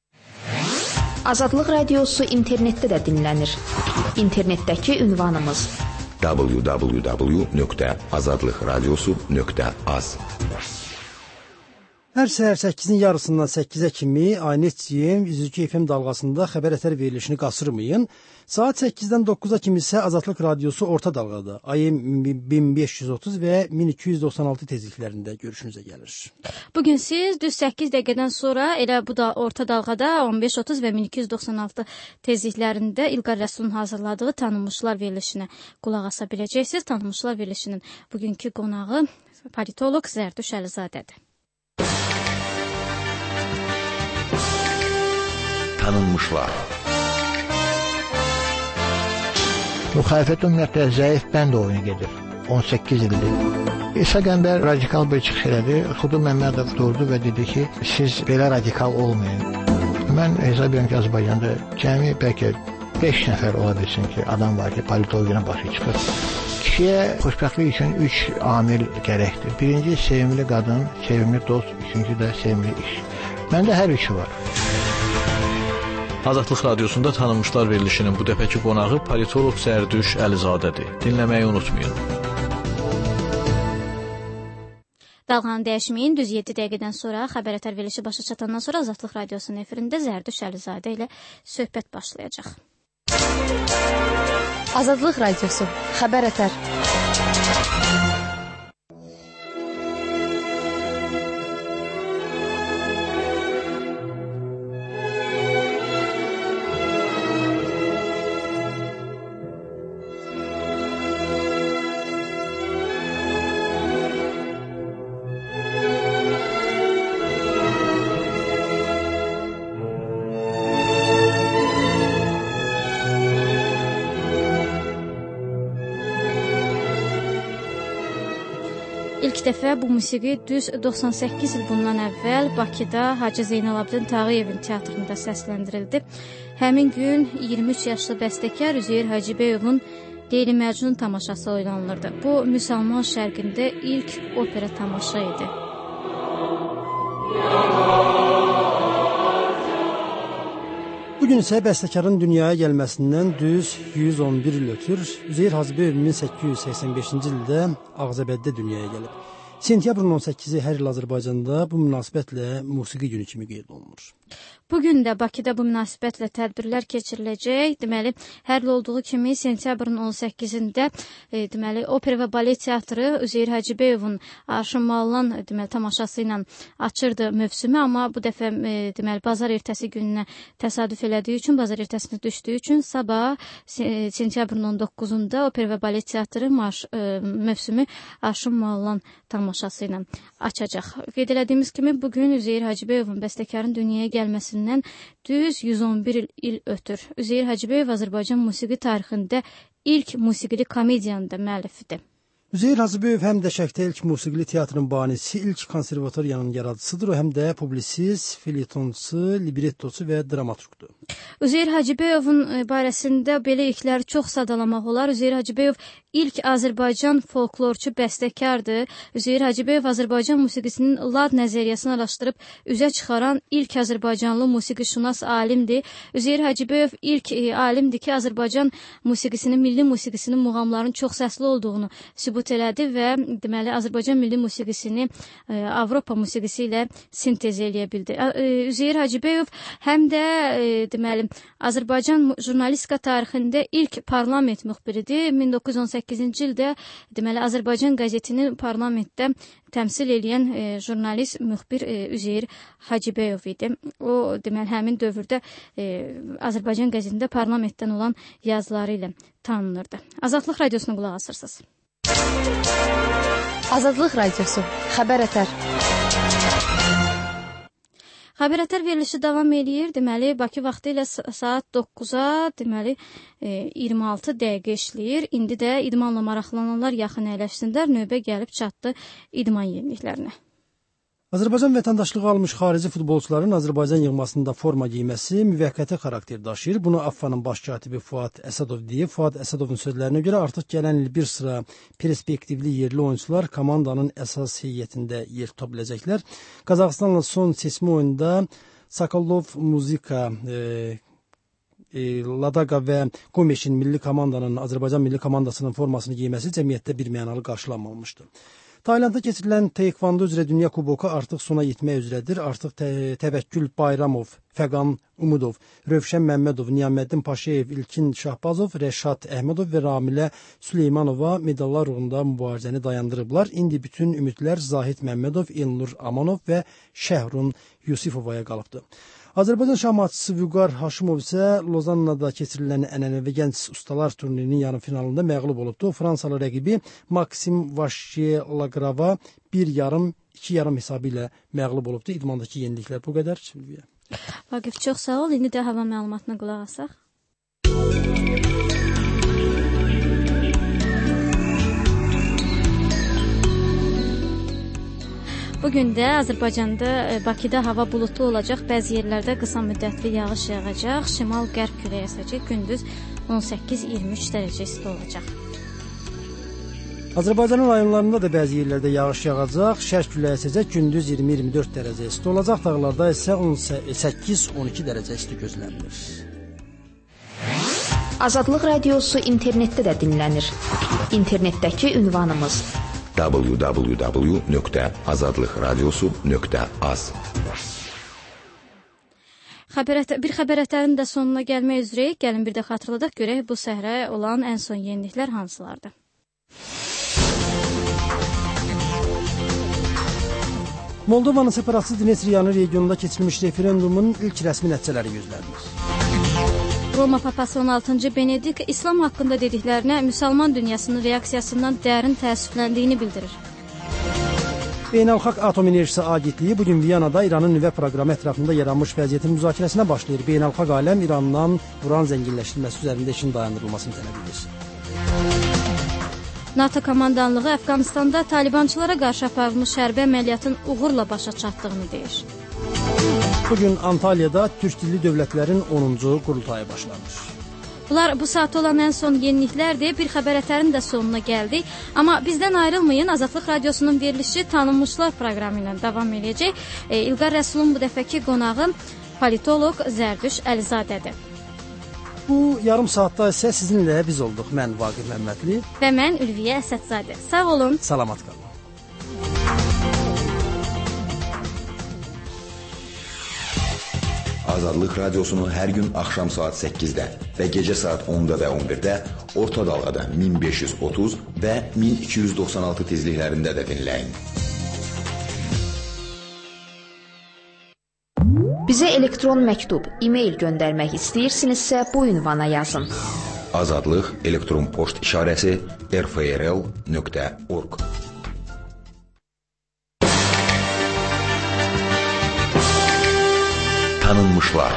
Azadlıq Radiosu internetdə də dinlənir. İnternetdəki ünvanımız w w w nöqtə azadlıq radiosu nöqtə az. Hər səhər səkkizin yarısından səkkizə kimi Aynet Cim yüz iki F M dalğasında xəbər ətər verilişini qasırmayın. Saat səkkizdən doqquza kimi isə Azadlıq Radiosu orta dalğada A M min beş yüz otuz və min iki yüz doxsan altı tezliklərində görüşünüzə gəlir. Bugün siz düz səkkiz dəqiqədən sonra elə bu da orta dalğada on beş otuz və min iki yüz doxsan altı tezliklərində İlqar Rəsulun hazırladığı Tanınmışlar verilişinə qulaq asa biləcəksiniz. Tanınmışlar verilişinin bugünkü qonağı politoloq Zərdüş Əlizadədir. Tanınmışlar. Müxalifət ümumiyyətlə zəif bənd oyunu gedir. on səkkiz ildir. İsa Qəmbər radikal bir çıxış elədi. Xudu Məmmədov durdu və dedi ki, siz belə radikal olmayın. Mən hesab edirəm ki, Azərbaycanda cəmi bəlkə beş nəfər ola bilsin ki, adam var ki, politologiyana başı çıxır. Kişiyə xoşbəxtlik üçün üç amil gərəkdir. Birinci, sevimli qadın, sevimli dost, üçüncü də sevimli iş. Məndə hər üçü var. Azadlıq Radiosunda Tanınmışlar verilişinin bu dəfəki qonağı politoloq Zərdüş Əlizadədir. Dinləməyi unutmayın. Dalğanı dəyişməyin. Düz yeddi dəqiqədən sonra xəbər ətər verilişi başa çatandan sonra Azadlıq Radiosunun efirində Zərdüş Əlizadə ilə söhbət başlayacaq. Azadlıq Radiosu, xəbər ətər. İlk dəfə bu musiqi düz doxsan səkkiz il bundan əvvəl Bakıda Hacı Zeynalabdin Tağıyevin teatrında səsləndirildi. Həmin gün iyirmi üç yaşlı bəstəkar Üzeyir Hacıbəyovun Leyli Məcnun tamaşası oynanılırdı. Bu, müsəlman şərqində ilk opera tamaşa idi. Bugün isə bəstəkarın dünyaya gəlməsindən düz yüz on bir il ötür. Üzeyir Hacıbəyov min səkkiz yüz səksən beşinci ildə Ağzəbəddə dünyaya gəlib. Sentyabrın on səkkizi hər il Azərbaycanda bu münasibətlə musiqi günü kimi qeyd olunur. Bugün də Bakıda bu münasibətlə tədbirlər keçiriləcək. Deməli, hər il olduğu kimi sentyabrın on səkkizində e, deməli opera və balet teatrı Üzeyir Hacıbəyovun Arşınmalılan deməli tamaşası ilə açırdı mövsümü, amma bu dəfə e, deməli bazar ertəsi gününə təsadüf elədiyi üçün, bazar ertəsinə düşdüyü üçün sabah e, sentyabrın on doqquzunda opera və balet teatrı marş e, mövsümü Arşınmalılan tamaşası ilə açacaq. Qeyd elədiyimiz kimi bugün Üzeyir Hacıbəyovun bəstəkarın dünyaya gəlməsi düz yüz on bir il, il ötür. Üzeyir Hacıbəyov Azərbaycan musiqi tarixində ilk musiqili komediyanın da müəllifidir. Üzeyir Hacıbəyov həm də Şəki ilk musiqili teatrın banisi, ilk konservatoriyanın yaradıcısıdır, o həm də publisist, felyetonçu, librettoçu və dramaturqdur. Üzeyir Hacıbəyovun barəsində belə ilkləri çox sadalamaq olar. Üzeyir Hacıbəyov ilk Azərbaycan folklorçu bəstəkardır. Üzeyir Hacıbəyov Azərbaycan musiqisinin lad nəzəriyyəsini araşdırıb üzə çıxaran ilk Azərbaycanlı musiqişünas alimdir. Üzeyir Hacıbəyov ilk e, alimdir ki, Azərbaycan musiqisinin, milli musiqisinin muğamların çox səsli olduğunu sübut elədi və deməli Azərbaycan milli musiqisini e, Avropa musiqisi ilə sintez eləyə bildi. E, Üzeyir Hacıbəyov həm də e, deməli Azərbaycan jurnalistika tarixində ilk parlament müxbiridir. min doqquz yüz on səkkizinci ildə deməli Azərbaycan qəzetini parlamentdə təmsil edən e, jurnalist müxbir e, Üzeyir Hacıbəyov idi. O deməli həmin dövrdə e, Azərbaycan qəzetində parlamentdən olan yazıları ilə tanınırdı. Azadlıq radiosuna qulaq asırsınız. Azadlıq radiosu. Xəbər ətər. Xəbər ətər verilişi davam eləyir. Deməli, Bakı vaxtı ilə saat doqquza, deməli, iyirmi altı dəqiqə işləyir. İndi də idmanla maraqlananlar yaxın əyləşsinlər. Növbə gəlib çatdı idman yeniliklərinə. Azərbaycan vətəndaşlığı almış xarici futbolçuların Azərbaycan yığmasında forma giyməsi müvəqqəti xarakter daşıyır. Bunu AFFA-nın baş katibi Fuad Əsədov deyib. Fuad Əsədovun sözlərinə görə artıq gələn il bir sıra perspektivli yerli oyuncular komandanın əsas heyətində yer tuta biləcəklər. Qazaxıstanla son seçmə oyunda Sokolov Muzika, e, e, Ladaqa və Qomeşin milli komandanın, Azərbaycan milli komandasının formasını giyməsi cəmiyyətdə bir mənalı qarşılanmamışdı. Taylandda keçirilən Taekwondo üzrə Dünya Kuboku artıq sona yetmək üzrədir. Artıq tə Təvəkkül Bayramov, Fəqan Umudov, Rövşən Məmmədov, Niyaməddin Paşayev, İlkin Şahbazov, Rəşad Əhmədov və Ramilə Süleymanova medallar uğrunda mübarizəni dayandırıblar. İndi bütün ümidlər Zahid Məmmədov, Elnur Amanov və Şəhrun Yusifovaya qalıbdır. Azərbaycan şahmatçısı Vüqar Haşimov isə Lozannada keçirilən ənənəvi gənc ustalar turnirinin yarım finalında məğlub olubdu. Fransalı rəqibi Maksim Vaşyelagrava bir yarım, iki yarım hesabı ilə məğlub olubdu. İdmandakı yeniliklər bu qədər. Vaqif, çox sağ ol. İndi də hava məlumatına qulaq asaq. Bugün də Azərbaycanda, Bakıda hava buludlu olacaq, bəzi yerlərdə qısa müddətli yağış yağacaq, şimal-qərb küləyi əsəcək, gündüz on səkkiz iyirmi üç dərəcə isti olacaq. Azərbaycanın rayonlarında da bəzi yerlərdə yağış yağacaq, şərq küləyi əsəcək, gündüz iyirmi iyirmi dörd dərəcə isti olacaq, dağlarda isə on səkkiz on iki dərəcə isti gözlənilir. Azadlıq radiosu internetdə də dinlənir. İnternetdəki ünvanımız w w w nöqtə azadlıqradiosu nöqtə az. Bir xəbər ətərinin də sonuna gəlmək üzrəyik. Gəlin bir də xatırladaq, görək bu səhrə olan ən son yeniliklər hansılardır? Moldovanın separatçı Dnestryanı regionunda keçirilmiş referendumun ilk rəsmi nəticələri gözlənilir. Roma Papası on altıncı Benedik İslam haqqında dediklərinə müsəlman dünyasının reaksiyasından dərin təəssüfləndiyini bildirir. Beynəlxalq Atom Enerjisi Agentliyi bugün Viyanada İranın nüvə proqramı ətrafında yaranmış vəziyyətin müzakirəsinə başlayır. Beynəlxalq aləm İrandan uran zənginləşdirilməsi üzərində işin dayandırılmasını tələb edir. NATO komandanlığı Əfqanistanda talibançılara qarşı aparılmış hərbi əməliyyatın uğurla başa çatdığını deyir. Bugün Antalya'da Türk dilli dövlətlərin onuncu qurultayı başlanır. Bunlar bu saat olan ən son yeniliklərdir. Bir xəbər ətərin də sonuna gəldik. Amma bizdən ayrılmayın. Azadlıq radiosunun verilişi Tanınmışlar proqramı ilə davam edəcək. E, İlqar Rəsulun bu dəfəki qonağı politoloq Zərdüş Əlizadədir. Bu yarım saatda isə sizinlə biz olduq. Mən Vaqif Məmmədli və mən Ülviyə Əsədzadə. Sağ olun. Salamat qalın. Azadlıq Radiosunu hər gün axşam saat səkkizdə və gecə saat onda və on birdə orta dalğada min beş yüz otuz və min iki yüz doxsan altı tezliklərində də dinləyin. Bizə elektron məktub, e-mail göndərmək istəyirsinizsə bu ünvana yazın. Azadlıq elektron poçt işarəsi r f r l nöqtə org. Tanınmışlar.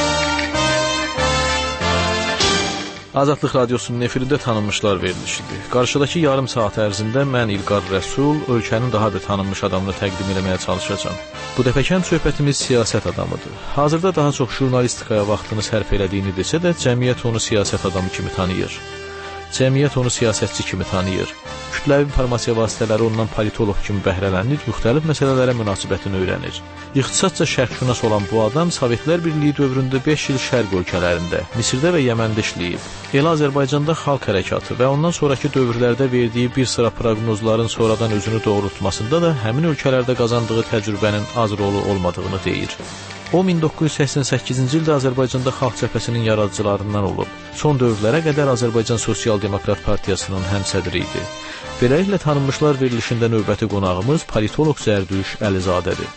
Azadlıq Radiosunun efirində tanınmışlar verilişidir. Qarşıdakı yarım saat ərzində mən İlqar Rəsul ölkənin daha bir tanınmış adamını təqdim etməyə çalışacağam. Bu dəfəkən söhbətimiz siyasət adamıdır. Hazırda daha çox jurnalistikaya vaxtını sərf elədiyini desə də, cəmiyyət onu siyasət adamı kimi tanıyır. Cəmiyyət onu siyasətçi kimi tanıyır. Kütləvi informasiya vasitələri ondan politoloq kimi bəhrələnir, müxtəlif məsələlərə münasibətini öyrənir. İxtisasca şərqşünas olan bu adam Sovetlər Birliyi dövründə beş il şərq ölkələrində, Misirdə və Yəməndə işləyib. Elə Azərbaycanda xalq hərəkatı və ondan sonraki dövrlərdə verdiyi bir sıra proqnozların sonradan özünü doğrultmasında da həmin ölkələrdə qazandığı təcrübənin az rolu olmadığını deyir. O min doqquz yüz səksən səkkizinci ildə Azərbaycanda Xalq Cəbhəsinin yaradıcılarından olub. Son dövrlərə qədər Azərbaycan Sosial-Demokrat Partiyasının həmsədri idi. Beləliklə tanınmışlar verilişində növbəti qonağımız politoloq Zərdüş Əlizadədir.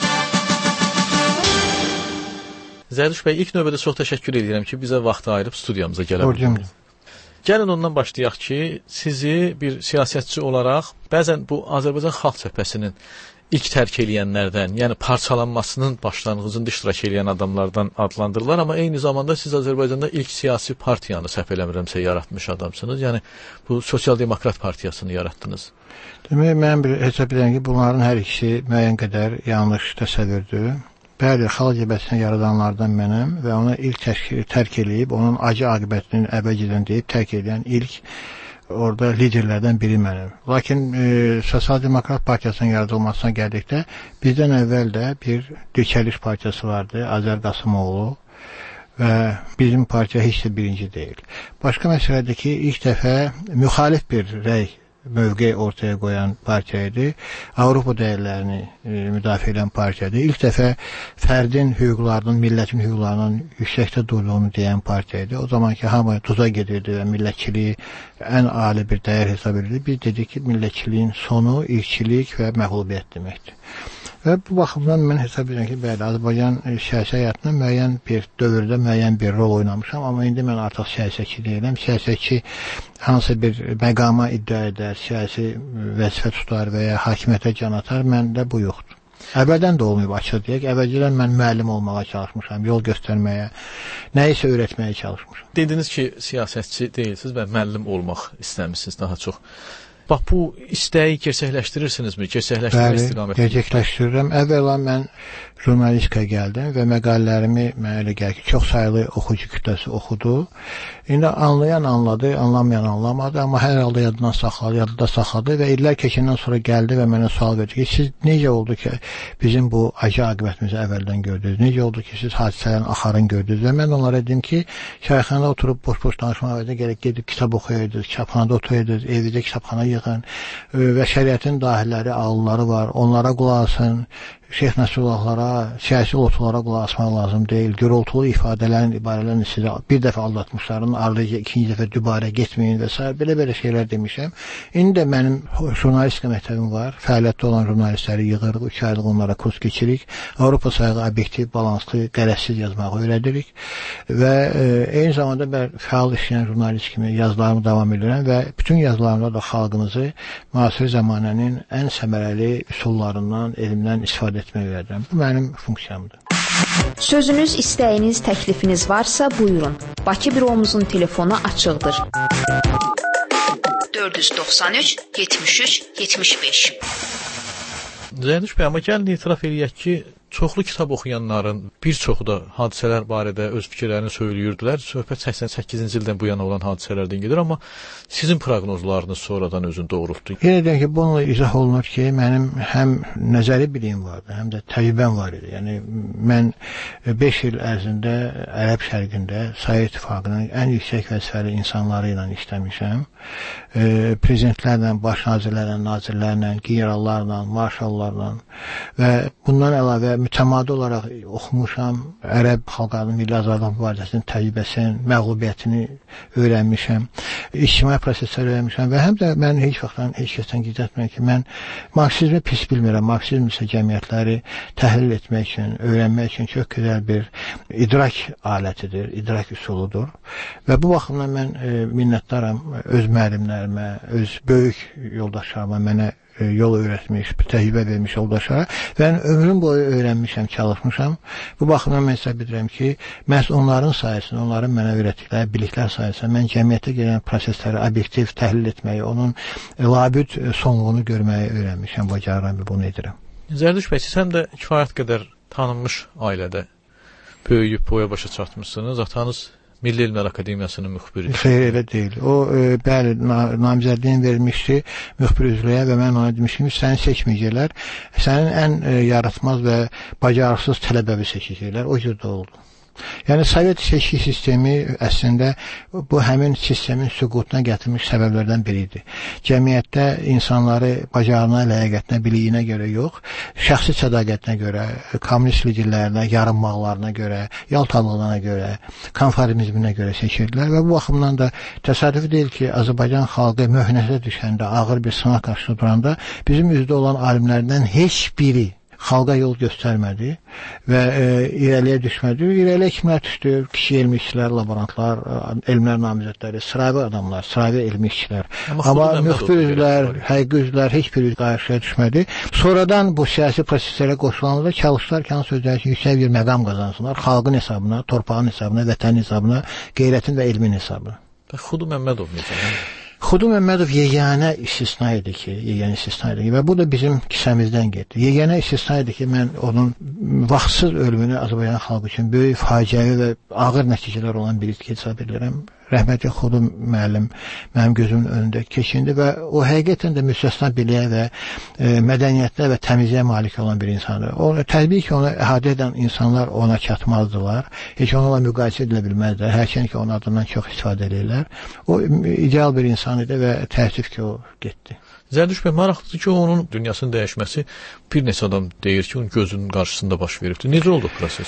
Zərdüş bəy, ilk növbədə çox təşəkkür edirəm ki, bizə vaxt ayırıb studiyamıza gələ bildiniz. Gəlin ondan başlayaq ki, sizi bir siyasətçi olaraq bəzən bu Azərbaycan Xalq Cəbhəsinin ilk tərk eləyənlərdən, yəni parçalanmasının başlanğıcında iştirak eləyən adamlardan adlandırırlar, amma eyni zamanda siz Azərbaycanda ilk siyasi partiyanı səhv eləmirəmsə yaratmış adamsınız. Yəni bu Sosial-Demokrat Partiyasını yaratdınız. Demək, mən bir hesab edirəm ki, bunların hər ikisi müəyyən qədər yanlış təsəvvürdür. Bəli, Xalq Cəbhəsini yaradanlardan mənəm və onu ilk tərk eləyib, onun acı aqibətinin əbəcidən deyib tərk eləyən ilk orada liderlərdən biri mənim. Lakin e, Sosial-Demokrat Partiyasının yaradılmasına gəldikdə bizdən əvvəl də bir Dirçəliş Partiyası vardı, Azər Qasımoğlu və bizim partiya heç də birinci deyil. Başqa məsələdir ki, ilk dəfə müxalif bir rəy mövqe ortaya qoyan partiya idi. Avropa dəyərlərini e, müdafiə edən partiya idi. İlk dəfə fərdin hüquqlarının, millətin hüquqlarının yüksəkdə durduğunu deyən partiya idi. O zaman ki, hamı tuza gedirdi və millətçiliyi ən ali bir dəyər hesab edirdi. Biz dedik ki, millətçiliyin sonu irqçilik və məğlubiyyət deməkdir. Və bu baxımdan mən hesab edirəm ki, bəli, Azərbaycan siyasi həyatında müəyyən bir dövrdə müəyyən bir rol oynamışam, amma indi mən artıq siyasətçi deyiləm. Siyasətçi hansı bir məqama iddia edər, siyasi vəzifə tutar və ya hakimiyyətə can atar, məndə bu yoxdur. Əvvəldən də olmayıb, açıq deyək. Əvvəlcədən mən müəllim olmağa çalışmışam, yol göstərməyə, nəyisə öyrətməyə çalışmışam. Dediniz ki, siyasətçi deyilsiniz və müəllim olmaq istəmişsiniz daha çox. Bax, bu istəyi gerçəkləşdirirsinizmi? Gerçəkləşdirmə istiqamətində? Bəli, gerçəkləşdirirəm. Əvvəla mən jurnalistikaya gəldim və məqalələrimi mənə elə gəlir ki, çox sayılı oxucu kütləsi oxudu. İndi anlayan anladı, anlamayan anlamadı, amma hər halda yadından saxladı, yadında saxladı və illər keçəndən sonra gəldi və mənə sual verdi ki, siz necə oldu ki, bizim bu acı aqibətimizi əvvəldən gördünüz? Necə oldu ki, siz hadisələrin axarını gördünüz? Və mən onlara dedim ki, çayxanada oturub boş-boş danışmaq və gəlib gedib kitab oxuyurdunuz, kitabxanada otururdunuz, evinizdə kitabxana yığın və şəriətin dahilləri, ağılları var, onlara qulaq asın. Şeyx Nəsrullahlara, siyasi lotulara qulaq asmaq lazım deyil. Gürültülü ifadələrin, ibarələrin sizə bir dəfə aldatmışların ardınca ikinci dəfə dübarə getməyin və s. Belə-belə şeylər demişəm. İndi də mənim jurnalistika məktəbim var. Fəaliyyətdə olan jurnalistləri yığırıq, üç aylıq onlara kurs keçirik. Avropa sayığı obyektiv, balanslı, qərəzsiz yazmağı öyrədirik. Və e, eyni zamanda mən fəal işləyən jurnalist kimi yazılarımı davam edirəm və bütün yazılarımda da xalqımızı müasir zəmanənin ən səmərəli üsullarından, elmdən istifadə etmək öyrədirəm. Bu mənim funksiyamdır. Sözünüz, istəyiniz, təklifiniz varsa buyurun. Bakı büromuzun telefonu açıqdır. dörd yüz doxsan üç yetmiş üç yetmiş beş. Zərdüş bəy, amma gəlin etiraf eləyək ki, çoxlu kitab oxuyanların bir çoxu da hadisələr barədə öz fikirlərini söylüyürdülər. Söhbət səksən səkkizinci ildən bu yana olan hadisələrdən gedir, amma sizin proqnozlarınız sonradan özünü doğrultdu. Yenə deyək ki, bununla izah olunur ki, mənim həm nəzəri biliyim vardı, həm də təcrübəm var idi. Yəni, mən beş il ərzində Ərəb şərqində Sovet İttifaqının ən yüksək vəzifəli insanları ilə işləmişəm. E, prezidentlərlə, baş nazirlərlə, nazirlərlə, generallarla, marşallarla və bundan əlavə mütəmadi olaraq oxumuşam. Ərəb xalqlarının milli azadlıq mübarizəsinin təcrübəsini, məğlubiyyətini öyrənmişəm. İctimai prosesləri öyrənmişəm və həm də mən heç vaxtdan heç kəsdən gizlətmirəm ki, mən marksizmi pis bilmirəm. Marksizm isə cəmiyyətləri təhlil etmək üçün, öyrənmək üçün çox gözəl bir idrak alətidir, idrak üsuludur. Və bu baxımdan mən e, minnətdaram öz müəllimlərimə, öz böyük yoldaşlarıma, mənə e, yol öyrətmiş, təcrübə vermiş yoldaşlara və ömrüm boyu öyrənmişəm, çalışmışam. Bu baxımdan mən sizə bildirəm ki, məhz onların sayəsində, onların mənə öyrətdikləri biliklər sayəsində mən cəmiyyətə gələn prosesləri obyektiv təhlil etməyi, onun labüd sonluğunu görməyi öyrənmişəm, bacarıram və bunu edirəm. Zərdüşt bəy, siz həm də kifayət qədər tanınmış ailədə böyüyüb boya başa çatmışsınız. Atanız Milli Elmlər Akademiyasının müxbiridir. Xeyr, elə deyil. O, e, bəli, namizədliyin verilmişdi müxbir üzrəyə və mən ona demişdim ki, səni seçməyəcəklər, sənin ən e, yaratmaz və bacarıqsız tələbəvi seçəcəklər. O cür də oldu. Yəni, Sovet seçki sistemi əslində bu həmin sistemin süqutuna gətirmiş səbəblərdən biridir. Cəmiyyətdə insanları bacarığına, ləyaqətinə, biliyinə görə yox, şəxsi sədaqətinə görə, kommunist liderlərinə, yarınmaqlarına görə, yaltaqlığına görə, konformizminə görə seçirdilər və bu baxımdan da təsadüfi deyil ki, Azərbaycan xalqı möhnətə düşəndə, ağır bir sınaq qarşısında duranda bizim üzdə olan alimlərdən heç biri xalqa yol göstərmədi və e, irəliyə düşmədi. İrəliyə kimlər düşdü? Kişi elmi işçilər, laborantlar, elmlər namizədləri, sıravi adamlar, sıravi elmi işçilər. Amma, Amma müxbir üzvlər, həqiqi üzvlər heç bir qarşıya düşmədi. Sonradan bu siyasi proseslərə qoşulanlar çalışdılar ki, hansı sözlər ki, yüksək bir məqam qazansınlar. Xalqın hesabına, torpağın hesabına, vətənin hesabına, qeyrətin və elmin hesabına. Xudu Məmmədov necə? Xudu Məmmədov yeganə istisna idi ki, yeganə istisna idi ki, və bu da bizim kisəmizdən getdi. Yeganə istisna idi ki, mən onun vaxtsız ölümünü Azərbaycan xalqı üçün böyük faciəvi və ağır nəticələr olan bir itki hesab edirəm. Rəhmətli Xudu müəllim mənim gözümün önündə keçindi və o həqiqətən də müstəsna biliyə və e, mədəniyyətlə və təmizliyə malik olan bir insandır. O, təbii ki, onu əhatə edən insanlar ona çatmazdılar. Heç onunla müqayisə edilə bilməzdilər. Hərçənd ki, onun adından çox istifadə edirlər. O, ideal bir insan idi və təəssüf ki, o getdi. Zərdüşt bəy, maraqlıdır ki, onun dünyasının dəyişməsi bir neçə adam deyir ki, onun gözünün qarşısında baş veribdir. Necə oldu proses?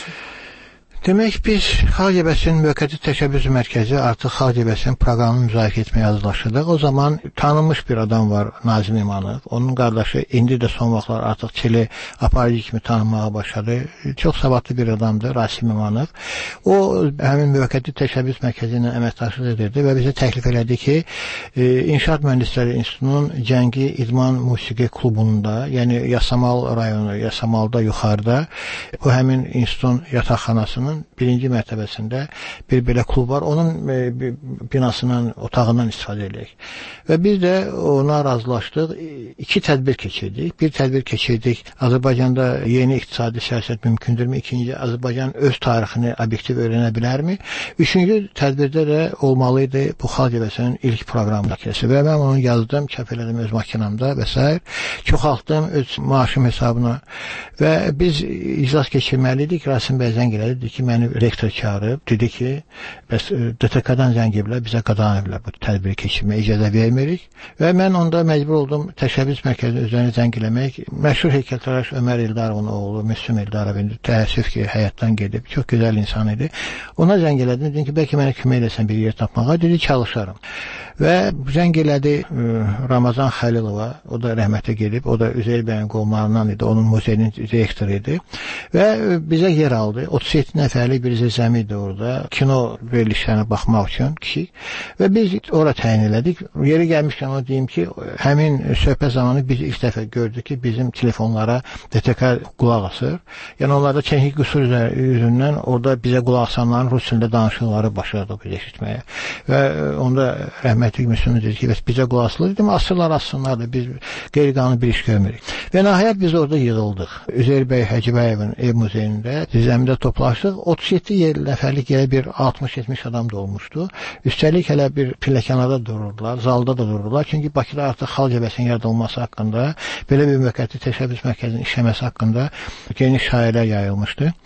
Demək, biz Xalq Cəbhəsinin müvəqqəti təşəbbüs mərkəzi artıq Xalq Cəbhəsinin proqramını müzakirə etməyə hazırlaşırdıq. O zaman tanınmış bir adam var, Nazim İmanov. Onun qardaşı indi də son vaxtlar artıq Çili aparıcı kimi tanınmağa başladı. Çox savadlı bir adamdır, Rasim İmanov. O, həmin müvəqqəti təşəbbüs mərkəzi ilə əməkdaşlıq edirdi və bizə təklif elədi ki, e, İnşaat Mühəndisləri İnstitutunun Cəngi İdman Musiqi Klubunda, yəni Yasamal rayonu, Yasamalda yuxarıda, o həmin institutun yataqxanasının birinci mərtəbəsində bir belə klub var. Onun e, binasından, otağından istifadə edək. Və biz də ona razılaşdıq. İki tədbir keçirdik. Bir tədbir keçirdik. Azərbaycanda yeni iqtisadi siyasət mümkündürmü? İkinci, Azərbaycan öz tarixini obyektiv öyrənə bilərmi? Üçüncü tədbirdə də olmalıydı bu Xalq Cəbhəsinin ilk proqramı kəsi. Və mən onu yazdım, çap elədim öz makinamda və s. Çoxaltdım öz maaşım hesabına və biz iclas keçirməliydik. Rasim bəy zəng elədi ki, məni rektor çağırıb, dedi ki, bəs D T K-dan zəng ediblər, bizə qadan ediblər bu tədbiri keçirməyə icazə vermirik. Və mən onda məcbur oldum təşəbbüs mərkəzinin üzərinə zəng eləmək. Məşhur heykəltaraş Ömər İldarovun oğlu, Müslüm İldarov indi təəssüf ki, həyatdan gedib, çox gözəl insan idi. Ona zəng elədim, dedim ki, bəlkə mənə kömək eləsən bir yer tapmağa, dedi, çalışarım. Və zəng elədi Ramazan Xəlilova, o da rəhmətə gedib, o da Üzeyir bəyin qollarından idi, onun muzeyinin direktoru idi və bizə yer aldı. otuz yeddi nəfərlik bir zəmi idi orada, kino verilişlərinə baxmaq üçün kişi və biz ora təyin elədik. Yeri gəlmişkən onu deyim ki, həmin söhbət zamanı biz ilk dəfə gördük ki, bizim telefonlara D T K qulaq asır. Yəni onlarda texnik qüsur üzündən orada bizə qulaq asanların rus dilində danışıqları başladı biz eşitməyə. Və onda rəhmətli Müslüm dedi ki, bizə qulaq asılır. Dedim, asırlar, assınlar da biz qeyri-qanuni bir iş görmürük. Və nəhayət biz orada yığıldıq. Üzeyir bəy Həcibəyevin ev muzeyində zəmində toplaşdıq. otuz yeddi nəfərlik yerə bir altmış yetmiş adam da olmuşdu. Üstəlik hələ bir pilləkənada dururdular, zalda da dururdular. Çünki Bakıda artıq Xalq Cəbhəsinin yaradılması haqqında, belə bir müvəqqəti təşəbbüs mərkəzinin işləməsi haqqında geniş şayiələr yayılmışdı.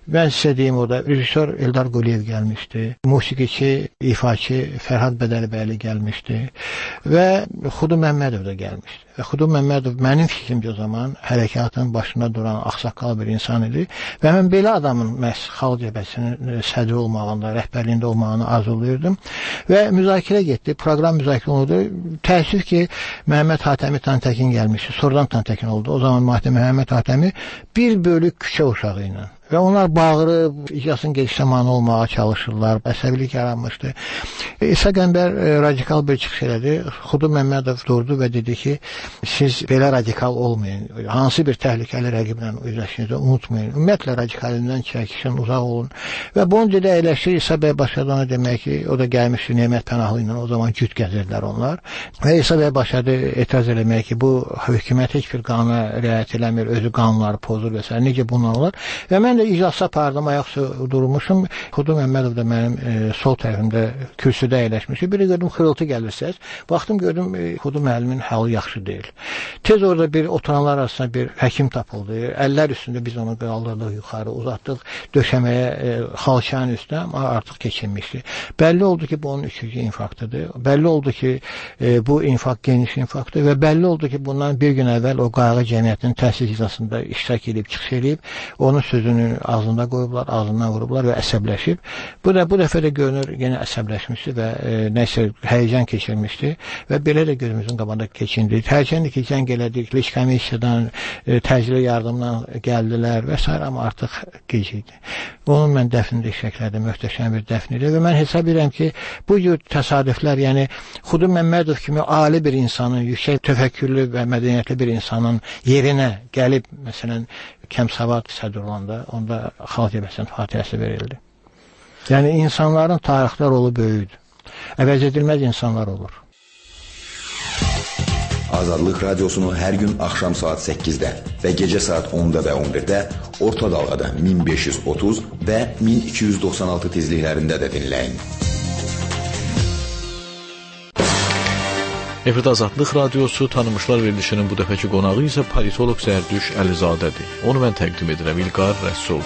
Ben size deyim, orada rejissor Eldar Quliyev gelmişti. Musiqiçi, ifaçı Fərhad Bədəlibəyli gelmişti. Ve Xudu Məmmədov da gelmişti. Ve Xudu Məmmədov mənim fikrimcə o zaman hərəkatın başında duran ağsaqqal bir insan idi. Və mən belə adamın məhz xalq cəbhəsinin sədri olmağında, rəhbərliyində olmağını arzulayırdım. Və müzakirə getdi, proqram müzakirə oldu. Təəssüf ki, Məhəmməd Hatəmi Tantəkin gəlmişdi. Sonradan Tantəkin oldu. O zaman Məhəmməd Hatəmi bir bölük küçə uşağı ilə. Və onlar bağırıb, iclasın gedişdə mane olmağa çalışırlar, əsəbilik yaranmışdı. İsa Qəmbər e, radikal bir çıxış elədi. Xudu Məmmədov durdu və dedi ki, siz belə radikal olmayın, hansı bir təhlükəli rəqiblə üzləşdiyinizi unutmayın, ümumiyyətlə radikalindən çəkişin, uzaq olun. Və bunu dedi, əyləşdir, İsa bəy başladı ona demək ki, o da gəlmişdi Nemət Pənahlı ilə, o zaman cüt gəzirdilər onlar. Və İsa bəy başladı etiraz eləmək ki, bu hökumət heç bir qanuna riayət eləmir, özü qanunları pozur və s. necə bunlar olar. Və mən də iclasa apardım, ayaq durmuşum. Xudu Məmmədov da mənim e, sol tərəfimdə kürsüdə əyləşmişdi. Biri gördüm, xırıltı gəlir səs. Baxdım, gördüm, e, Xudu müəllimin halı yaxşı deyil. Tez orada bir oturanlar arasında bir həkim tapıldı. Əllər üstündə biz onu qaldırdıq yuxarı, uzatdıq döşəməyə, e, xalçanın üstünə, amma artıq keçinmişdi. Bəlli oldu ki, bu onun üçüncü infarktıdır. Bəlli oldu ki, e, bu infarkt geniş infarktdır və bəlli oldu ki, bundan bir gün əvvəl o qayğı cəmiyyətinin təhsil iclasında iştirak edib, çıxış edib, onun sözünü ağzında qoyublar, ağzından vurublar və əsəbləşib. Bu da bu dəfə də görünür yenə əsəbləşmişdi və e, nəsə həyəcan keçirmişdi və belə də gözümüzün qabağında keçindi. Hərçənd ki, cəng elədik, Leş komissiyadan, e, təcili yardımdan gəldilər və s. amma artıq gec idi. Onun mən dəfnində işləklədim, möhtəşəm bir dəfn idi və mən hesab edirəm ki, bu cür təsadüflər, yəni Xudu Məmmədov kimi ali bir insanın, yüksək təfəkkürlü və mədəniyyətli bir insanın yerinə gəlib, məsələn, Kəmsavad sədr olanda, onda xalq cəbhəsinin fatihəsi verildi. Yəni, insanların tarixdə rolu böyükdür. Əvəz edilməz insanlar olur. Azadlıq Radiosunu hər gün axşam saat səkkizdə və gecə saat onda və on birdə orta dalğada min beş yüz otuz və min iki yüz doxsan altı tezliklərində də dinləyin. Efirdə Azadlıq Radiosu tanınmışlar verilişinin bu dəfəki qonağı isə politolog Zərdüş Əlizadədir. Onu mən təqdim edirəm, İlqar Rəsul.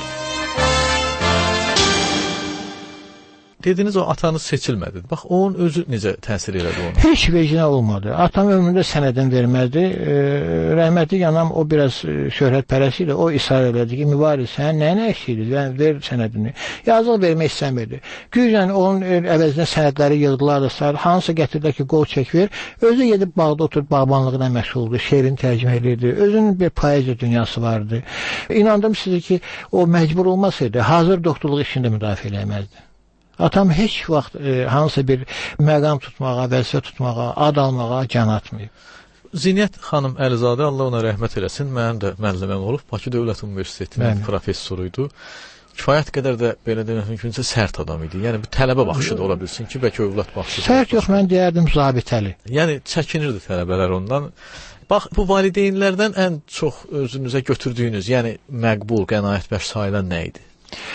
Dediniz, o atanız seçilmədi. Bax, onun özü necə təsir elədi onu? Heç vecnə olmadı. Atam ömründə sənədin verməzdi. E, rəhmətli yanam o biraz e, şöhrətpərəst idi. O israr elədi ki, mübariz, sən nəyinə əksiydi? Yəni, ver sənədini. Yazıq vermək istəmirdi. Güclə onun əvəzinə sənədləri yığdılardılar. Hansı gətirdə ki, qol çək ver. Özü gedib bağda oturub bağbanlığına məşğuldu. Şeirini tərcümə edirdi. Özünün bir poeziya dünyası vardı. İnandım sizə ki, o məcbur olmasaydı, hazır doktorluq işində müdafiə eləməzdi. Atam heç vaxt e, hansı bir məqam tutmağa, vəzifə tutmağa, ad almağa can atmayıb. Ziniyyət xanım Əlizadə, Allah ona rəhmət eləsin, mənim də müəlliməm olub, Bakı Dövlət Universitetinin professoruydu. Kifayət qədər də belə demək mümkünsə sərt adam idi. Yəni bu tələbə baxışı da ola bilsin ki, bəlkə övlad baxışı. Sərt yox, mən deyərdim zabitəli. Yəni çəkinirdi tələbələr ondan. Bax, bu valideynlərdən ən çox özünüzə götürdüyünüz, yəni məqbul, qənaətbəxş sayılan nə idi?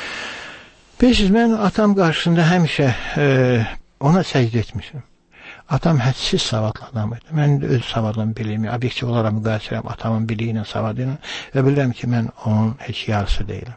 Bilirsiniz, mən atam qarşısında həmişə e, ona səcdə etmişim. Atam hədsiz savadlı adam idi. Mən öz savadımı biliyim, obyektiv olaraq müqayisə edirəm atamın biliyi ilə, savadı ilə və bilirəm ki, mən onun heç yarısı deyiləm.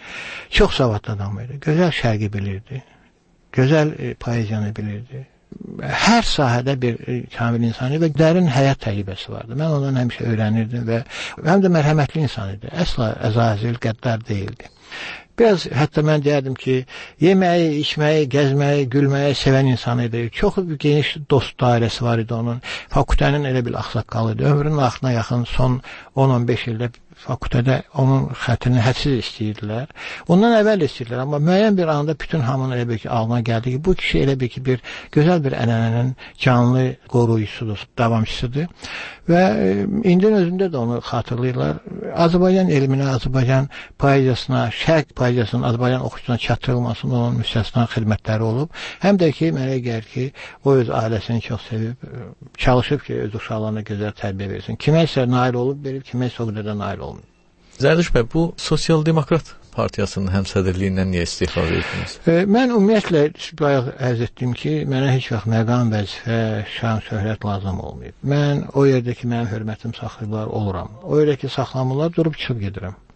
Çox savadlı adam idi. Gözəl şərqi bilirdi. Gözəl e, poeziyanı bilirdi. Hər sahədə bir e, kamil insan idi və dərin həyat təcrübəsi vardı. Mən ondan həmişə öyrənirdim və həm də mərhəmətli insan idi. Əsla əzazil, qəddar deyildi. Biraz hətta mən deyərdim ki, yeməyi, içməyi, gəzməyi, gülməyi sevən insan idi. Çox geniş dost dairəsi var idi onun. Fakültənin elə bir ağsaqqalı idi. Ömrünün axırına yaxın son on on beş ildə fakültədə onun xətrini hədsiz istəyirdilər. Ondan əvvəl istəyirdilər, amma müəyyən bir anda bütün hamının elə bir ki, ağlına gəldi ki, bu kişi elə bir ki, bir gözəl bir ənənənin canlı qoruyucusudur, davamçısıdır. Və e, indinin özündə də onu xatırlayırlar. Azərbaycan elminə, Azərbaycan poeziyasına, şərq poeziyasının Azərbaycan oxucusuna çatdırılmasının onun müstəsna xidmətləri olub. Həm də ki, mənə gəlir ki, o öz ailəsini çox sevib, çalışıb ki, öz uşaqlarına gözəl tərbiyə versin. Kimə isə nail olub verib, kimə isə o qədər də nail olub. Zərdüş bəy, bu Sosial Demokrat Partiyasının həmsədrliyindən niyə istifa verdiniz? E, mən ümumiyyətlə bayaq ərz etdim ki, mənə heç vaxt məqam, vəzifə, şan, şöhrət lazım olmayıb. Mən o yerdə ki, mənim hörmətim saxlayırlar, oluram. O yerdə ki, saxlamırlar, durub çıxıb gedirəm.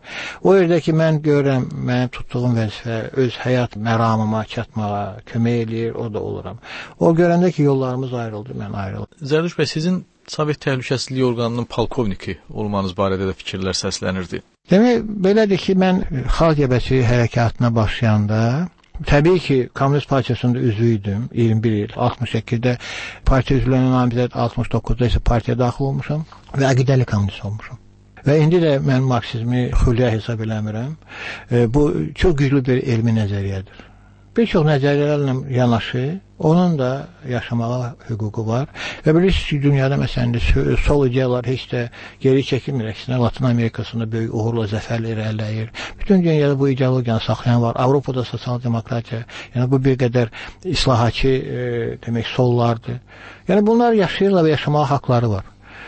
O yerdə ki, mən görürəm, mənim tutduğum vəzifə öz həyat məramıma çatmağa kömək eləyir, o da oluram. O görəndə ki, yollarımız ayrıldı, mən ayrıldım. Zərduş bəy, sizin Sovet Təhlükəsizlik orqanının polkovniki olmanız barədə də fikirlər səslənirdi. Demək, belədir ki, mən xalq qəbəsi hərəkatına başlayanda təbii ki, Kommunist Partiyasında üzvü idim, iyirmi bir il, altmış səkkizdə partiya üzvlüyünə namizəd, altmış doqquzda isə partiyaya daxil olmuşam və əqidəli kommunist olmuşam. Və indi də mən marksizmi xülya hesab eləmirəm. E, bu çox güclü bir elmi nəzəriyyədir. Bir çox nəzəriyyələrlə yanaşı, onun da yaşamağa hüququ var. Və bilirsiniz ki, dünyada məsələn sol ideyalar heç də geri çəkilmir. Əksinə Latin Amerikasında böyük uğurla zəfərlər ələyir. Bütün dünyada bu ideologiyanı saxlayan var. Avropada sosial demokratiya, yəni bu bir qədər islahatçı e, demək sollardır. Yəni bunlar yaşayırlar və yaşamağa haqları var.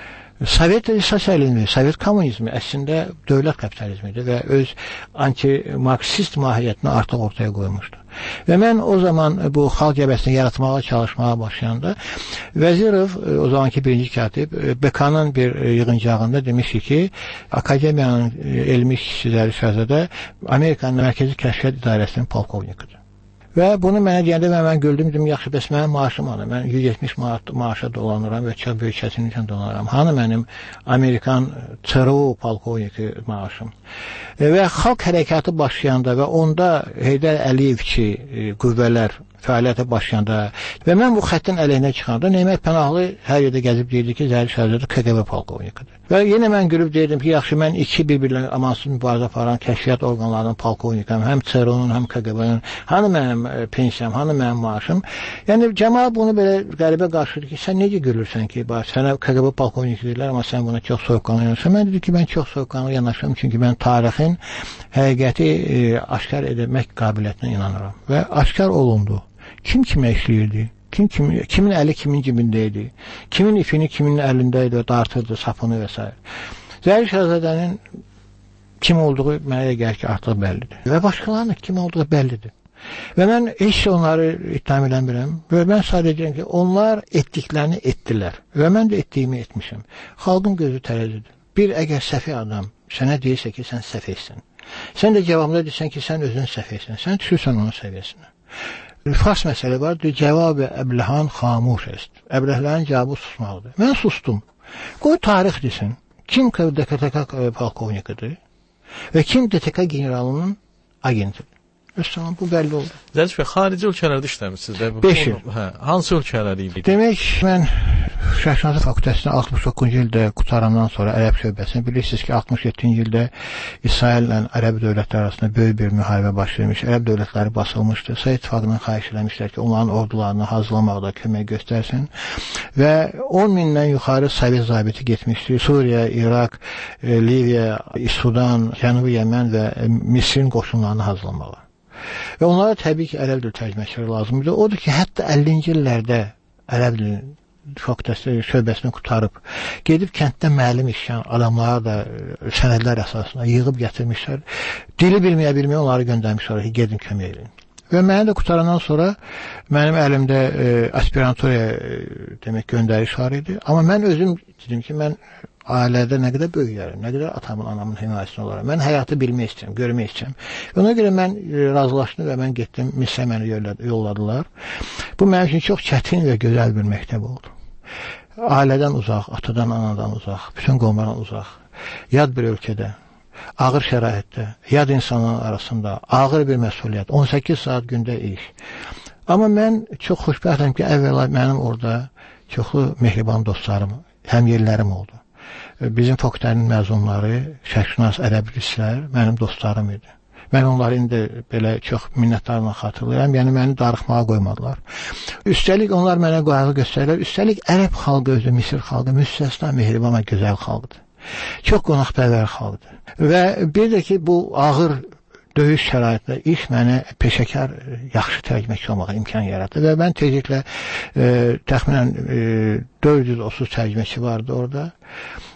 Sovet sosializmi, Sovet kommunizmi əslində dövlət kapitalizmidir və öz anti-marksist mahiyyətini artıq ortaya qoymuşdu. Və mən o zaman bu xalq qəbəsini yaratmağa çalışmağa başlayanda Vəzirov, o zamanki birinci katib, B K-nın bir yığıncağında demişdi ki, akademiyanın elmi işçiləri şəhzədə Amerikanın Mərkəzi Kəşfiyyat İdarəsinin polkovnikidir. Və bunu mənə deyəndə və mən güldüm, dedim, yaxşı, bəs mənim maaşım hanı? Mən yüz yetmiş manat maaşa dolanıram və çox böyük çətinliklə dolanıram. Hanı mənim Amerikan T R O polkovniki maaşım? E, və xalq hərəkatı başlayanda və onda Heydər Əliyev ki, e, qüvvələr fəaliyyətə başlayanda və mən bu xəttin əleyhinə çıxanda Nemət Pənahlı hər yerdə gəzib deyirdi ki, Zəhir Şəhzədə K G B polkovnikidir. Və yenə mən gülüb deyirdim ki, yaxşı, mən iki bir-birlə amansız mübarizə aparan kəşfiyyat orqanlarının polkovnikam, həm T R O-nun, həm K G B-nin, hanı mənim e, pensiyam, hanı mənim maaşım. Yəni, cəmaət bunu belə qəribə qarşıdır ki, sən necə gülürsən ki, bax, sənə K G B polkovniki deyirlər, amma sən buna çox soyuqqanlı yanaşırsan. Mən dedim ki, mən çox soyuqqanlı yanaşıram, çünki mən tarixin həqiqəti e, aşkar edilmək qabiliyyətinə inanıram. Və aşkar olundu. Kim kimə işləyirdi? Kim, kim, kimin əli kimin cibində idi? Kimin ipini kimin əlində idi, dartırdı, sapını və s. Zəhir Şəhzədənin kim olduğu mənə gəlir ki, artıq bəllidir. Və başqalarının kim olduğu bəllidir. Və mən heç onları ittiham eləmirəm. Və mən sadəcə deyirəm ki, onlar etdiklərini etdilər. Və mən də etdiyimi etmişəm. Xalqın gözü tərəzidir. Bir əgər səfi adam sənə deyirsə ki, sən səfeysən. Sən də cavabında deyirsən ki, sən özün səfeysən. Sən düşürsən onun səviyyəsinə. Fars məsələ var, cavabı əbləhan xamuş est. Əbləhlərin cavabı susmalıdır. Mən sustum. Qoy tarix desin. Kim D K T K polkovnikidir və kim D T K generalının agentidir. Özsəlam, bu bəlli oldu. Zərif bəy, xarici ölkələrdə işləmişsiniz də. beş il. Hə, hansı ölkələri idi? Demək, mən Şəhşanlı fakültəsini altmış doqquzuncu ildə qutarandan sonra ərəb şöbəsini bilirsiniz ki, altmış yeddinci ildə İsraillə ərəb dövlətləri arasında böyük bir müharibə baş vermiş. Ərəb dövlətləri basılmışdı. Sovet İttifaqından xahiş eləmişlər ki, onların ordularını hazırlamaqda kömək göstərsin. Və on mindən yuxarı Sovet zabiti getmişdi. Suriya, İraq, Liviya, Sudan, Cənubi Yəmən və Misirin qoşunlarını hazırlamağa. Və onlara təbii ki, ərəb dil tərcüməçiləri lazımdır. Odur ki, hətta əllinci illərdə ərəb dilinin fakültəsi şöbəsini qutarıb, gedib kənddə müəllim işləyən adamlara da sənədlər əsasında yığıb gətirmişlər. Dili bilməyə bilməyə onları göndərmişlər ki, gedin kömək edin. Və məni də qutarandan sonra mənim əlimdə e, aspiranturaya e, demək göndəriş var idi. Amma mən özüm dedim ki, mən ailədə nə qədər böyüyərəm, nə qədər atamın, anamın himayəsində olaram. Mən həyatı bilmək istəyirəm, görmək istəyirəm. Ona görə mən e, razılaşdım və mən getdim, missə məni yolladılar. Bu mənim üçün çox çətin və gözəl bir məktəb oldu. Ailədən uzaq, atadan, anadan uzaq, bütün qovmadan uzaq, yad bir ölkədə, ağır şəraitdə, yad insanların arasında, ağır bir məsuliyyət, on səkkiz saat gündə iş. Amma mən çox xoşbəxtəm ki, əvvəla mənim orada çoxlu mehriban dostlarım, həmyerlərim oldu. Bizim fakültənin məzunları, şərqşünas ərəblislər mənim dostlarım idi. Mən onları indi belə çox minnətdarla xatırlayıram. Yəni, məni darıxmağa qoymadılar. Üstəlik, onlar mənə qayğı göstərirlər. Üstəlik, ərəb xalqı özü, Misir xalqı müstəsna mehriban və gözəl xalqdır. Çox qonaqpərvər xalqdır. Və bir də ki, bu ağır döyüş şəraitində iş mənə peşəkar, yaxşı tərcüməçi olmağa imkan yarattı. Və mən tezliklə e, təxminən e, dörd yüz otuz tərcüməçi vardı orada.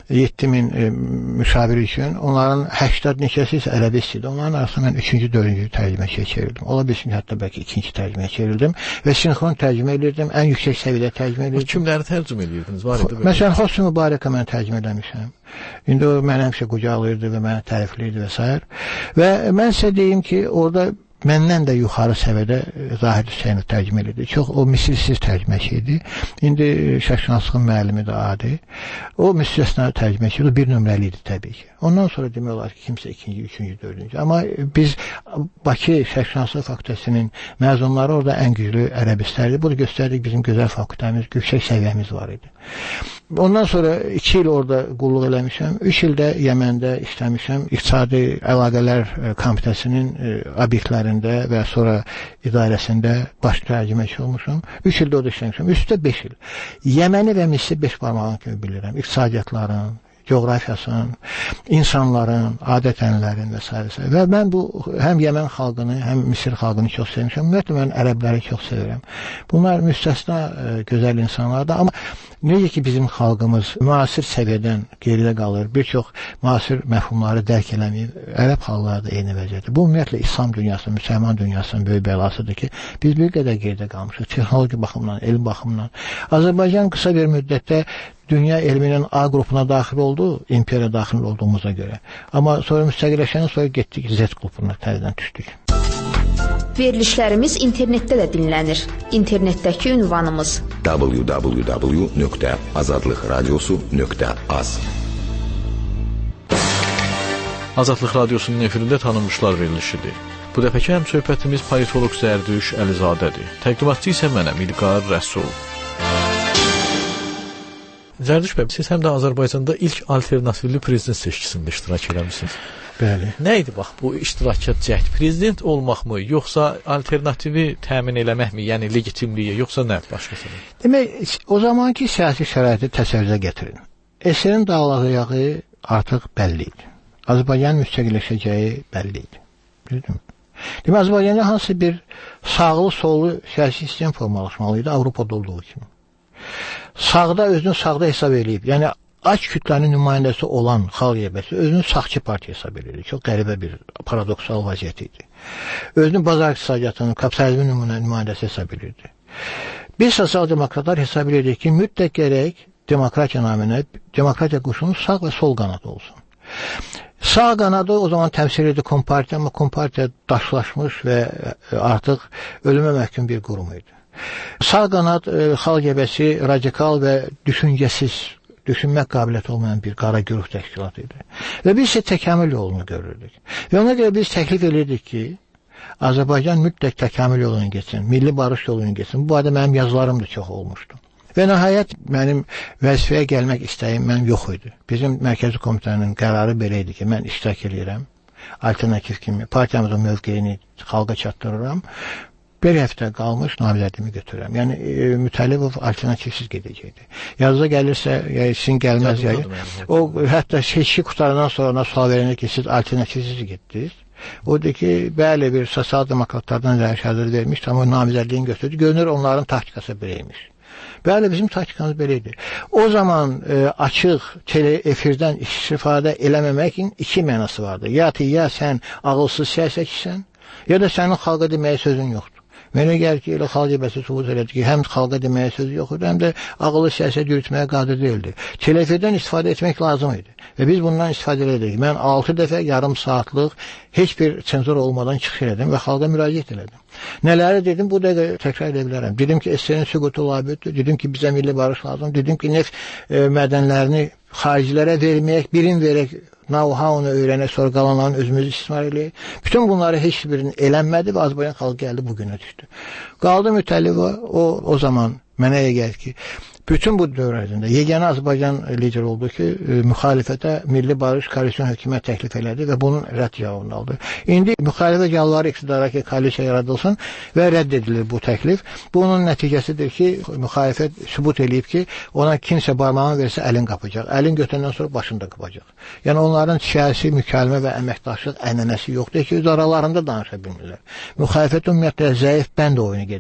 yeddi min e, müşavir üçün. Onların səksən neçəsi isə ərəbist idi. Onların arasında mən üçüncü, dördüncü tərcüməçiyə çevrildim. Ola bilsin ki, hətta bəlkə ikinci tərcüməyə çevrildim və sinxron tərcümə edirdim. Ən yüksək səviyyədə tərcümə edirdim. Kimləri tərcümə edirdiniz? Var idi. Məsələn, Hosni Mübarəkə mən tərcümə eləmişəm. İndi o mənə həmişə qucaqlayırdı və mənə tərifləyirdi və s. Və mən sizə deyim ki, orada məndən də yuxarı səviyyədə Zahid Hüseynov tərcümə edirdi. Çox o misilsiz tərcüməçi idi. İndi şərqşünaslığın müəllimi də adi. O müstəsna tərcüməçi idi, bir nömrəli idi təbii ki. Ondan sonra demək olar ki, kimsə ikinci, üçüncü, dördüncü. Amma biz Bakı Şərqşünaslıq fakültəsinin məzunları orada ən güclü ərəbistlərdi. Bu da göstərdik bizim gözəl fakültəmiz, yüksək səviyyəmiz var idi. Ondan sonra iki il orada qulluq eləmişəm. Üç ildə Yəməndə işləmişəm. İqtisadi Əlaqələr Komitəsinin obyektlərində və sonra idarəsində baş tərcüməçi olmuşam. Üç ildə orada işləmişəm. Üstdə beş il. Yəməni və Misri beş barmağın kimi bilirəm. İqtisadiyyatların, coğrafiyasının, insanların, adət-ənənələrin və s. Və mən bu həm Yəmən xalqını, həm Misir xalqını çox sevmişəm. Ümumiyyətlə mən ərəbləri çox sevirəm. Bunlar müstəsna e, gözəl insanlardır. Amma necə ki bizim xalqımız müasir səviyyədən geridə qalır, bir çox müasir məfhumları dərk eləməyib, ərəb xalqları da eyni vəziyyətdir. Bu ümumiyyətlə İslam dünyasının, müsəlman dünyasının böyük bəlasıdır ki, biz bir qədər geridə qalmışıq. Texnoloji baxımdan, elm baxımdan. Azərbaycan qısa bir müddətdə dünya elminin A qrupuna daxil oldu, imperiya daxil olduğumuza görə. Amma sonra müstəqilləşəndən sonra getdik Z qrupuna təzədən düşdük. Verilişlərimiz internetdə də dinlənir. İnternetdəki ünvanımız w w w nöqtə azadlıq radiosu nöqtə az. Azadlıq radiosunun efirində tanınmışlar verilişidir. Bu dəfəki həm söhbətimiz politoloq Zərdüş Əlizadədir. Təqdimatçı isə mənəm İlqar Rəsul. Zərdüş bəy, siz həm də Azərbaycanda ilk alternativli prezident seçkisində iştirak eləmisiniz. Bəli. Nə idi bax bu iştirakçı cəhd? Prezident olmaqmı, yoxsa alternativi təmin eləməkmi, yəni legitimliyi, yoxsa nə başqası? Demək, o zamanki siyasi şəraiti təsəvvürə gətirin. S S-nin dağılacağı artıq bəlli idi. Azərbaycanın müstəqilləşəcəyi bəlli idi. Bildin mi? Demək, Azərbaycanda hansı bir sağlı sollu siyasi sistem formalaşmalıydı Avropada olduğu kimi. Sağda özünü sağda hesab eləyib, yəni aç kütlənin nümayəndəsi olan xalq yəbəsi özünü sağçı partiya hesab edirdi. Çox qəribə bir paradoksal vəziyyət idi. Özünü bazar iqtisadiyyatının, kapitalizmin nümayəndəsi hesab edirdi. Biz sosial-demokratlar hesab edirdik ki, mütləq gərək demokratiya naminə demokratiya quşunun sağ və sol qanadı olsun. Sağ qanadı o zaman təmsil edirdi Kompartiya, amma Kompartiya daşlaşmış və artıq ölümə məhkum bir qurum idi. Sağ qanad e, xalq yəbəsi radikal və düşüncəsiz, düşünmək qabiliyyəti olmayan bir qara güruh təşkilatı idi. Və biz isə təkamül yolunu görürdük. Və ona görə biz təklif edirdik ki, Azərbaycan mütləq təkamül yolunu geçsin, milli barış yolunu geçsin. Bu arada mənim yazılarım da çox olmuşdu. Və nəhayət mənim vəzifəyə gəlmək istəyim mənim yox idi. Bizim Mərkəzi Komitənin qərarı belə idi ki, mən iştirak edirəm, alternativ kimi partiyamızın mövqeyini xalqa çatdırıram. Bir həftə qalmış namizədimi götürürəm. Yəni e, Mütəllibov alternativsiz gedəcəkdi. Yazıda gəlirsə, yəni sizin gəlməz yəni. O hətta seçki qutarandan sonra ona sual verəndə ki, siz alternativsiz getdiniz. O dedi ki, bəli bir sosial-demokratlardan rəhbərlik vermişdi, amma namizədliyin götürdü. Görünür onların taktikası beləymiş. Bəli, bizim taktikamız belə idi. O zaman e, açıq tele efirdən istifadə eləməməkin iki mənası vardı. Ya ki, ya sən ağılsız siyasətçisən, ya da sənin xalqa deməyə sözün yoxdur. Mənə gəlir ki, elə xalq yəbəsi sübut elədi ki, həm xalqa deməyə sözü yox idi, həm də ağıllı siyasət yürütməyə qadir deyildi. Telefirdən istifadə etmək lazım idi. Və biz bundan istifadə elədik. Mən altı dəfə yarım saatlıq heç bir senzor olmadan çıxış elədim və xalqa müraciət elədim. Nələri dedim, bu dəqiqə təkrar edə bilərəm. Dedim ki, S S-nin süqutu labüddür. Dedim ki, bizə milli barış lazım. Dedim ki, neft e, mədənlərini xaricilərə verməyək, birin verək, know-how-unu öyrənək, sonra qalanların özümüzü istismar eləyək. Bütün bunları heç birinin elənmədi və Azərbaycan xalqı gəldi bugünə düşdü. Qaldı Mütəllibova, o, o zaman mənə gəlir ki, bütün bu dövr ərzində yeganə Azərbaycan lider oldu ki, e, müxalifətə milli barış koalisyon hökumət təklif elədi və bunun rədd cavabını aldı. İndi müxalifət yanları iqtidara ki, koalisiya yaradılsın və rədd edilir bu təklif. Bunun nəticəsidir ki, müxalifət sübut eləyib ki, ona kimsə barmağını versə əlin qapacaq. Əlin götürəndən sonra başını da qapacaq. Yəni onların siyasi mükalimə və əməkdaşlıq ənənəsi yoxdur ki, öz aralarında danışa bilmirlər. Müxalifət ümumiyyətlə zəif bənd oyunu gedir.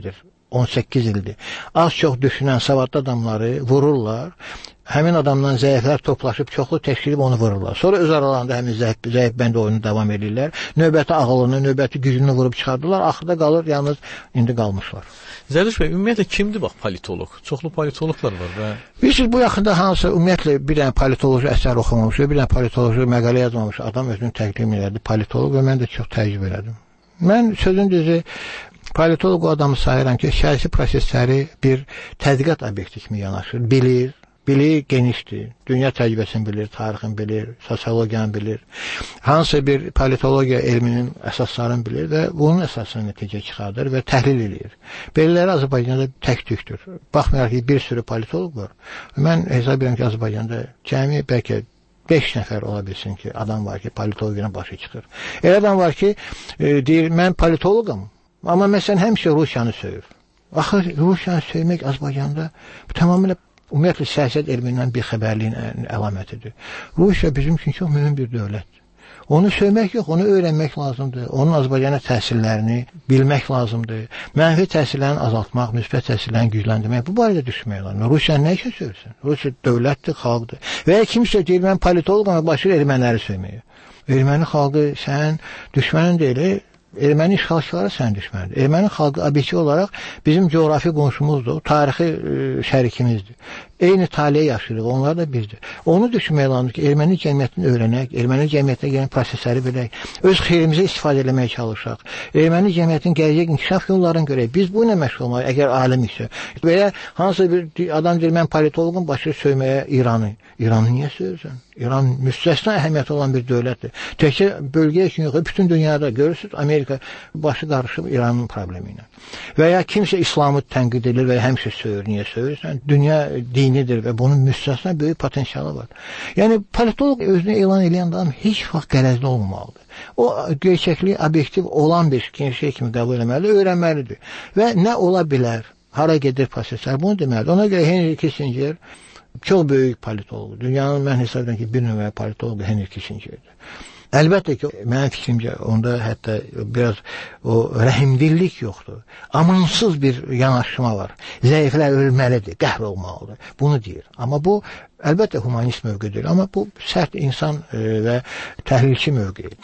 on səkkiz ildir. Az çox düşünən savadlı adamları vururlar. Həmin adamdan zəiflər toplaşıb çoxlu təşkilib onu vururlar. Sonra öz aralarında həmin zəif, zəif bəndə oyunu davam edirlər. Növbəti ağılını, növbəti gücünü vurub çıxardılar. Axırda qalır, yalnız indi qalmışlar. Zərdiş bəy, ümumiyyətlə kimdir bax politoloq? Çoxlu politoloqlar var və bilirsiniz, bu yaxında hansı ümumiyyətlə bir dənə politoloji əsər oxumamış, bir dənə politoloji məqalə yazmamış adam özünü təqdim edirdi politoloq və mən də çox təəccüb elədim. Mən sözün düzü politoloq o adamı sayıram ki, siyasi prosesləri bir tədqiqat obyekti kimi yanaşır, bilir, bilir genişdir, dünya təcrübəsini bilir, tarixini bilir, sosiologiyanı bilir, hansı bir politologiya elminin əsaslarını bilir və bunun əsasını nəticə çıxardır və təhlil edir. Belələri Azərbaycanda tək tükdür. Baxmayaraq ki, bir sürü politoloq var. Mən hesab edirəm ki, Azərbaycanda cəmi bəlkə beş nəfər ola bilsin ki, adam var ki, politologiyanın başı çıxır. Elə adam var ki, e, deyir, mən politoloqam, amma məsələn həmişə Rusiyanı söyür. Axı, Rusiyanı söymək Azərbaycanda bu tamamilə ümumiyyətlə siyasət elmindən bir xəbərliyin əlamətidir. Rusiya bizim üçün çox mühüm bir dövlətdir. Onu söymək yox, onu öyrənmək lazımdır. Onun Azərbaycana təsirlərini bilmək lazımdır. Mənfi təsirlərini azaltmaq, müsbət təsirlərini gücləndirmək, bu barədə düşünmək lazımdır. Rusiyanı nə üçün söyürsən? Rusiya dövlətdir, xalqdır. Və ya kimsə deyir, mən politoloqam, başlayır erməniləri söyməyə. Erməni xalqı sən düşmənin deyil, erməni işğalçıları sən düşmənidir. Erməni xalqı abisi olaraq bizim coğrafi qonşumuzdur, tarixi e, şərikimizdir. Eyni taliyə yaşayırıq, onlar da bizdir. Onu düşünmək lazımdır ki, erməni cəmiyyətini öyrənək, erməni cəmiyyətinə gələn prosesləri bilək, öz xeyrimizə istifadə etməyə çalışaq. Erməni cəmiyyətinin gələcək inkişaf yollarını görək. Biz bu ilə məşğul olmalıyıq, əgər alim isə. Və ya hansı bir adam deyir, mən politoloqum, başlayır söyməyə İranı. İranı niyə söyürsən? İran müstəsna əhəmiyyəti olan bir dövlətdir. Təkcə bölgə üçün yox, bütün dünyada görürsünüz, Amerika başı qarışıb İranın problemi ilə. Və ya kimsə İslamı tənqid edir və həmişə söyür, niyə söyürsən? Dünya dinidir və bunun müstəsna böyük potensialı var. Yəni, politoloq özünü elan edən adam heç vaxt qərəzli olmamalıdır. O, gerçəkliyi obyektiv olan bir şey kimi qəbul etməli, öyrənməlidir. Və nə ola bilər, hara gedir proseslər, bunu deməlidir. Ona görə Henry Kissinger çox böyük politoloqdur. Dünyanın mən hesab edirəm ki, bir nömrə politoloqdur Henry Kissingerdir. Əlbəttə ki, mənim fikrimcə onda hətta biraz o rəhimdillik yoxdur. Amansız bir yanaşma var. Zəiflər ölməlidir, qəhr olmalıdır. Bunu deyir. Amma bu əlbəttə humanist mövqedir. Amma bu sərt insan e, və təhlilçi mövqedir.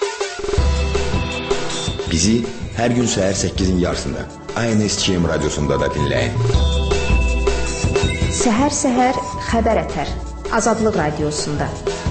Bizi hər gün səhər səkkizin yarısında I N S T M radiosunda da dinləyin. Səhər-səhər xəbər ətər. Azadlıq radiosunda.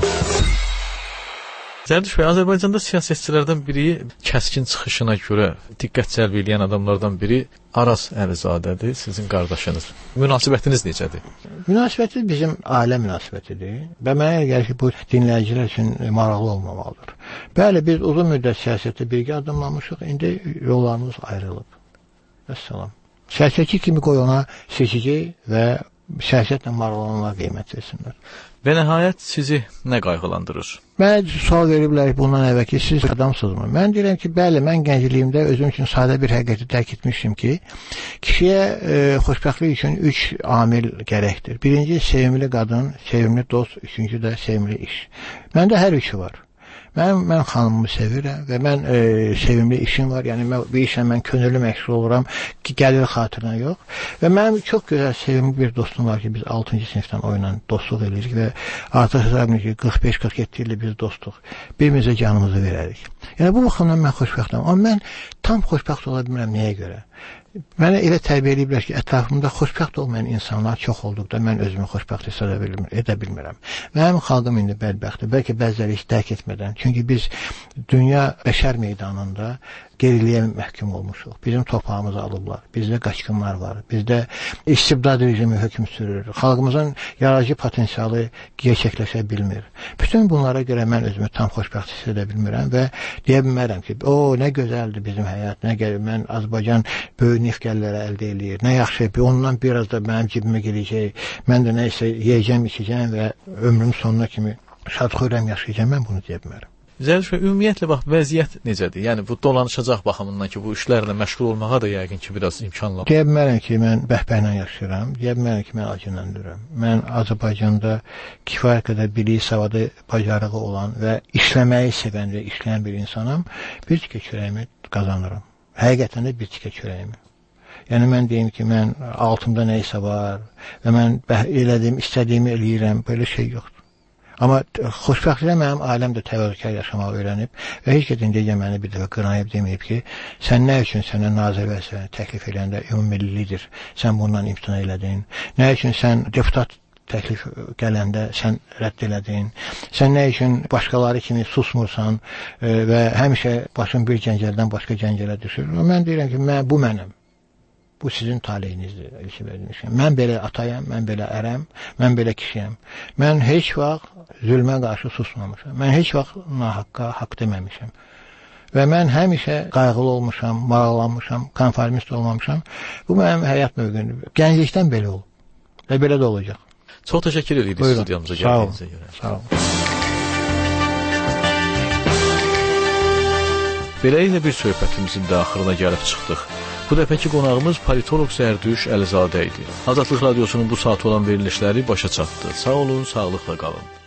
Zərdiş bəy, Azərbaycanda siyasətçilərdən biri kəskin çıxışına görə diqqət cəlb edən adamlardan biri Araz Əlizadədir, sizin qardaşınız. Münasibətiniz necədir? Münasibətimiz bizim ailə münasibətidir və mənə gəlir ki, bu dinləyicilər üçün maraqlı olmamalıdır. Bəli, biz uzun müddət siyasətdə birgə addımlamışıq, indi yollarımız ayrılıb. Vəssalam. Siyasətçi kimi qoy ona seçici və siyasətlə maraqlananlar qiymət versinlər. Və nəhayət sizi nə qayğılandırır? Mənə sual veriblər bundan əvvəl ki, siz adamsınızmı? Mən deyirəm ki, bəli, mən gəncliyimdə özüm üçün sadə bir həqiqəti dərk etmişim ki, kişiyə e, xoşbəxtlik üçün üç amil gərəkdir. Birinci, sevimli qadın, sevimli dost, üçüncü də sevimli iş. Məndə hər üçü var. Mən, mən xanımımı sevirəm və mən e, sevimli işim var, yəni mən, bir işlə mən könüllü məşğul oluram ki, gəlir xatirinə yox. Və mənim çox gözəl, sevimli bir dostum var ki, biz altıncı sinifdən oyla dostluq edirik və artıq hesab ki, qırx beş qırx yeddi ildir biz dostluq. Birimizə canımızı verərik. Yəni bu baxımdan mən xoşbəxtəm, amma mən tam xoşbəxt ola bilmirəm nəyə görə. Mənə elə tərbiyə ediblər ki, ətrafımda xoşbəxt olmayan insanlar çox olduqda mən özümü xoşbəxt hesab edə bilmirəm. Mənim xalqım indi bədbəxtdir, bəlkə bəziləri heç dərk etmədən. Çünki biz dünya bəşər meydanında geriliyə məhkum olmuşuq. Bizim torpağımızı alıblar. Bizdə qaçqınlar var. Bizdə istibdad rejimi hökm sürür. Xalqımızın yaradıcı potensialı gerçəkləşə bilmir. Bütün bunlara görə mən özümü tam xoşbəxt hiss edə bilmirəm və deyə bilmərəm ki, o nə gözəldir bizim həyat, nə gəlir, mən Azərbaycan böyük neft gəlirləri əldə eləyir. Nə yaxşı, ondan biraz da mənim cibimə girəcək. Mən də nə isə yeyəcəm, içəcəm və ömrüm sonuna kimi şad-xürrəm yaşayacağam. Mən bunu deyə bilmərəm. Zərdiş bəy, ümumiyyətlə bax, vəziyyət necədir? Yəni, bu dolanışacaq baxımından ki, bu işlərlə məşğul olmağa da yəqin ki, biraz imkanlar. Deyə bilmərəm ki, mən bəhbəylə yaşayıram, deyə bilmərəm ki, mən acınlandırıram. Mən Azərbaycanda kifayət qədər biliyi, savadı, bacarığı olan və işləməyi sevən və işləyən bir insanam, bir tikə çörəyimi qazanırım. Həqiqətən də bir tikə çörəyimi. Yəni mən deyim ki, mən altımda nə isə var və mən elədiyim, istədiyimi eləyirəm, belə şey yoxdur. Amma xoşbəxtliklə mənim ailəm də təvəkkül yaşamağı öyrənib və heç gedin deyə məni bir dəfə qınayıb deməyib ki, sən nə üçün sənə nazir vəzifəni təklif edəndə ümummillidir, sən bundan imtina elədin, nə üçün sən deputat təklif gələndə sən rədd elədin, sən nə üçün başqaları kimi susmursan e, və həmişə başın bir gəncəldən başqa gəncələ düşür. Mən deyirəm ki, mən, bu mənim. Bu sizin taleyinizdir. Mən belə atayam, mən belə ərəm, mən belə kişiyəm. Mən heç vaxt zülmə qarşı susmamışam. Mən heç vaxt nahaqqa haqq deməmişəm. Və mən həmişə qayğılı olmuşam, maraqlanmışam, konformist olmamışam. Bu mənim həyat mövqeyimdir. Gənclikdən belə olub və belə də olacaq. Çox təşəkkür edirik studiyamıza gəldiyinizə görə. Sağ olun. Beləliklə bir söhbətimizin də axırına gəlib çıxdıq. Bu dəfəki qonağımız politoloq Zərdüş Əlizadə idi. Azadlıq Radiosunun bu saat olan verilişləri başa çatdı. Sağ olun, sağlıqla qalın.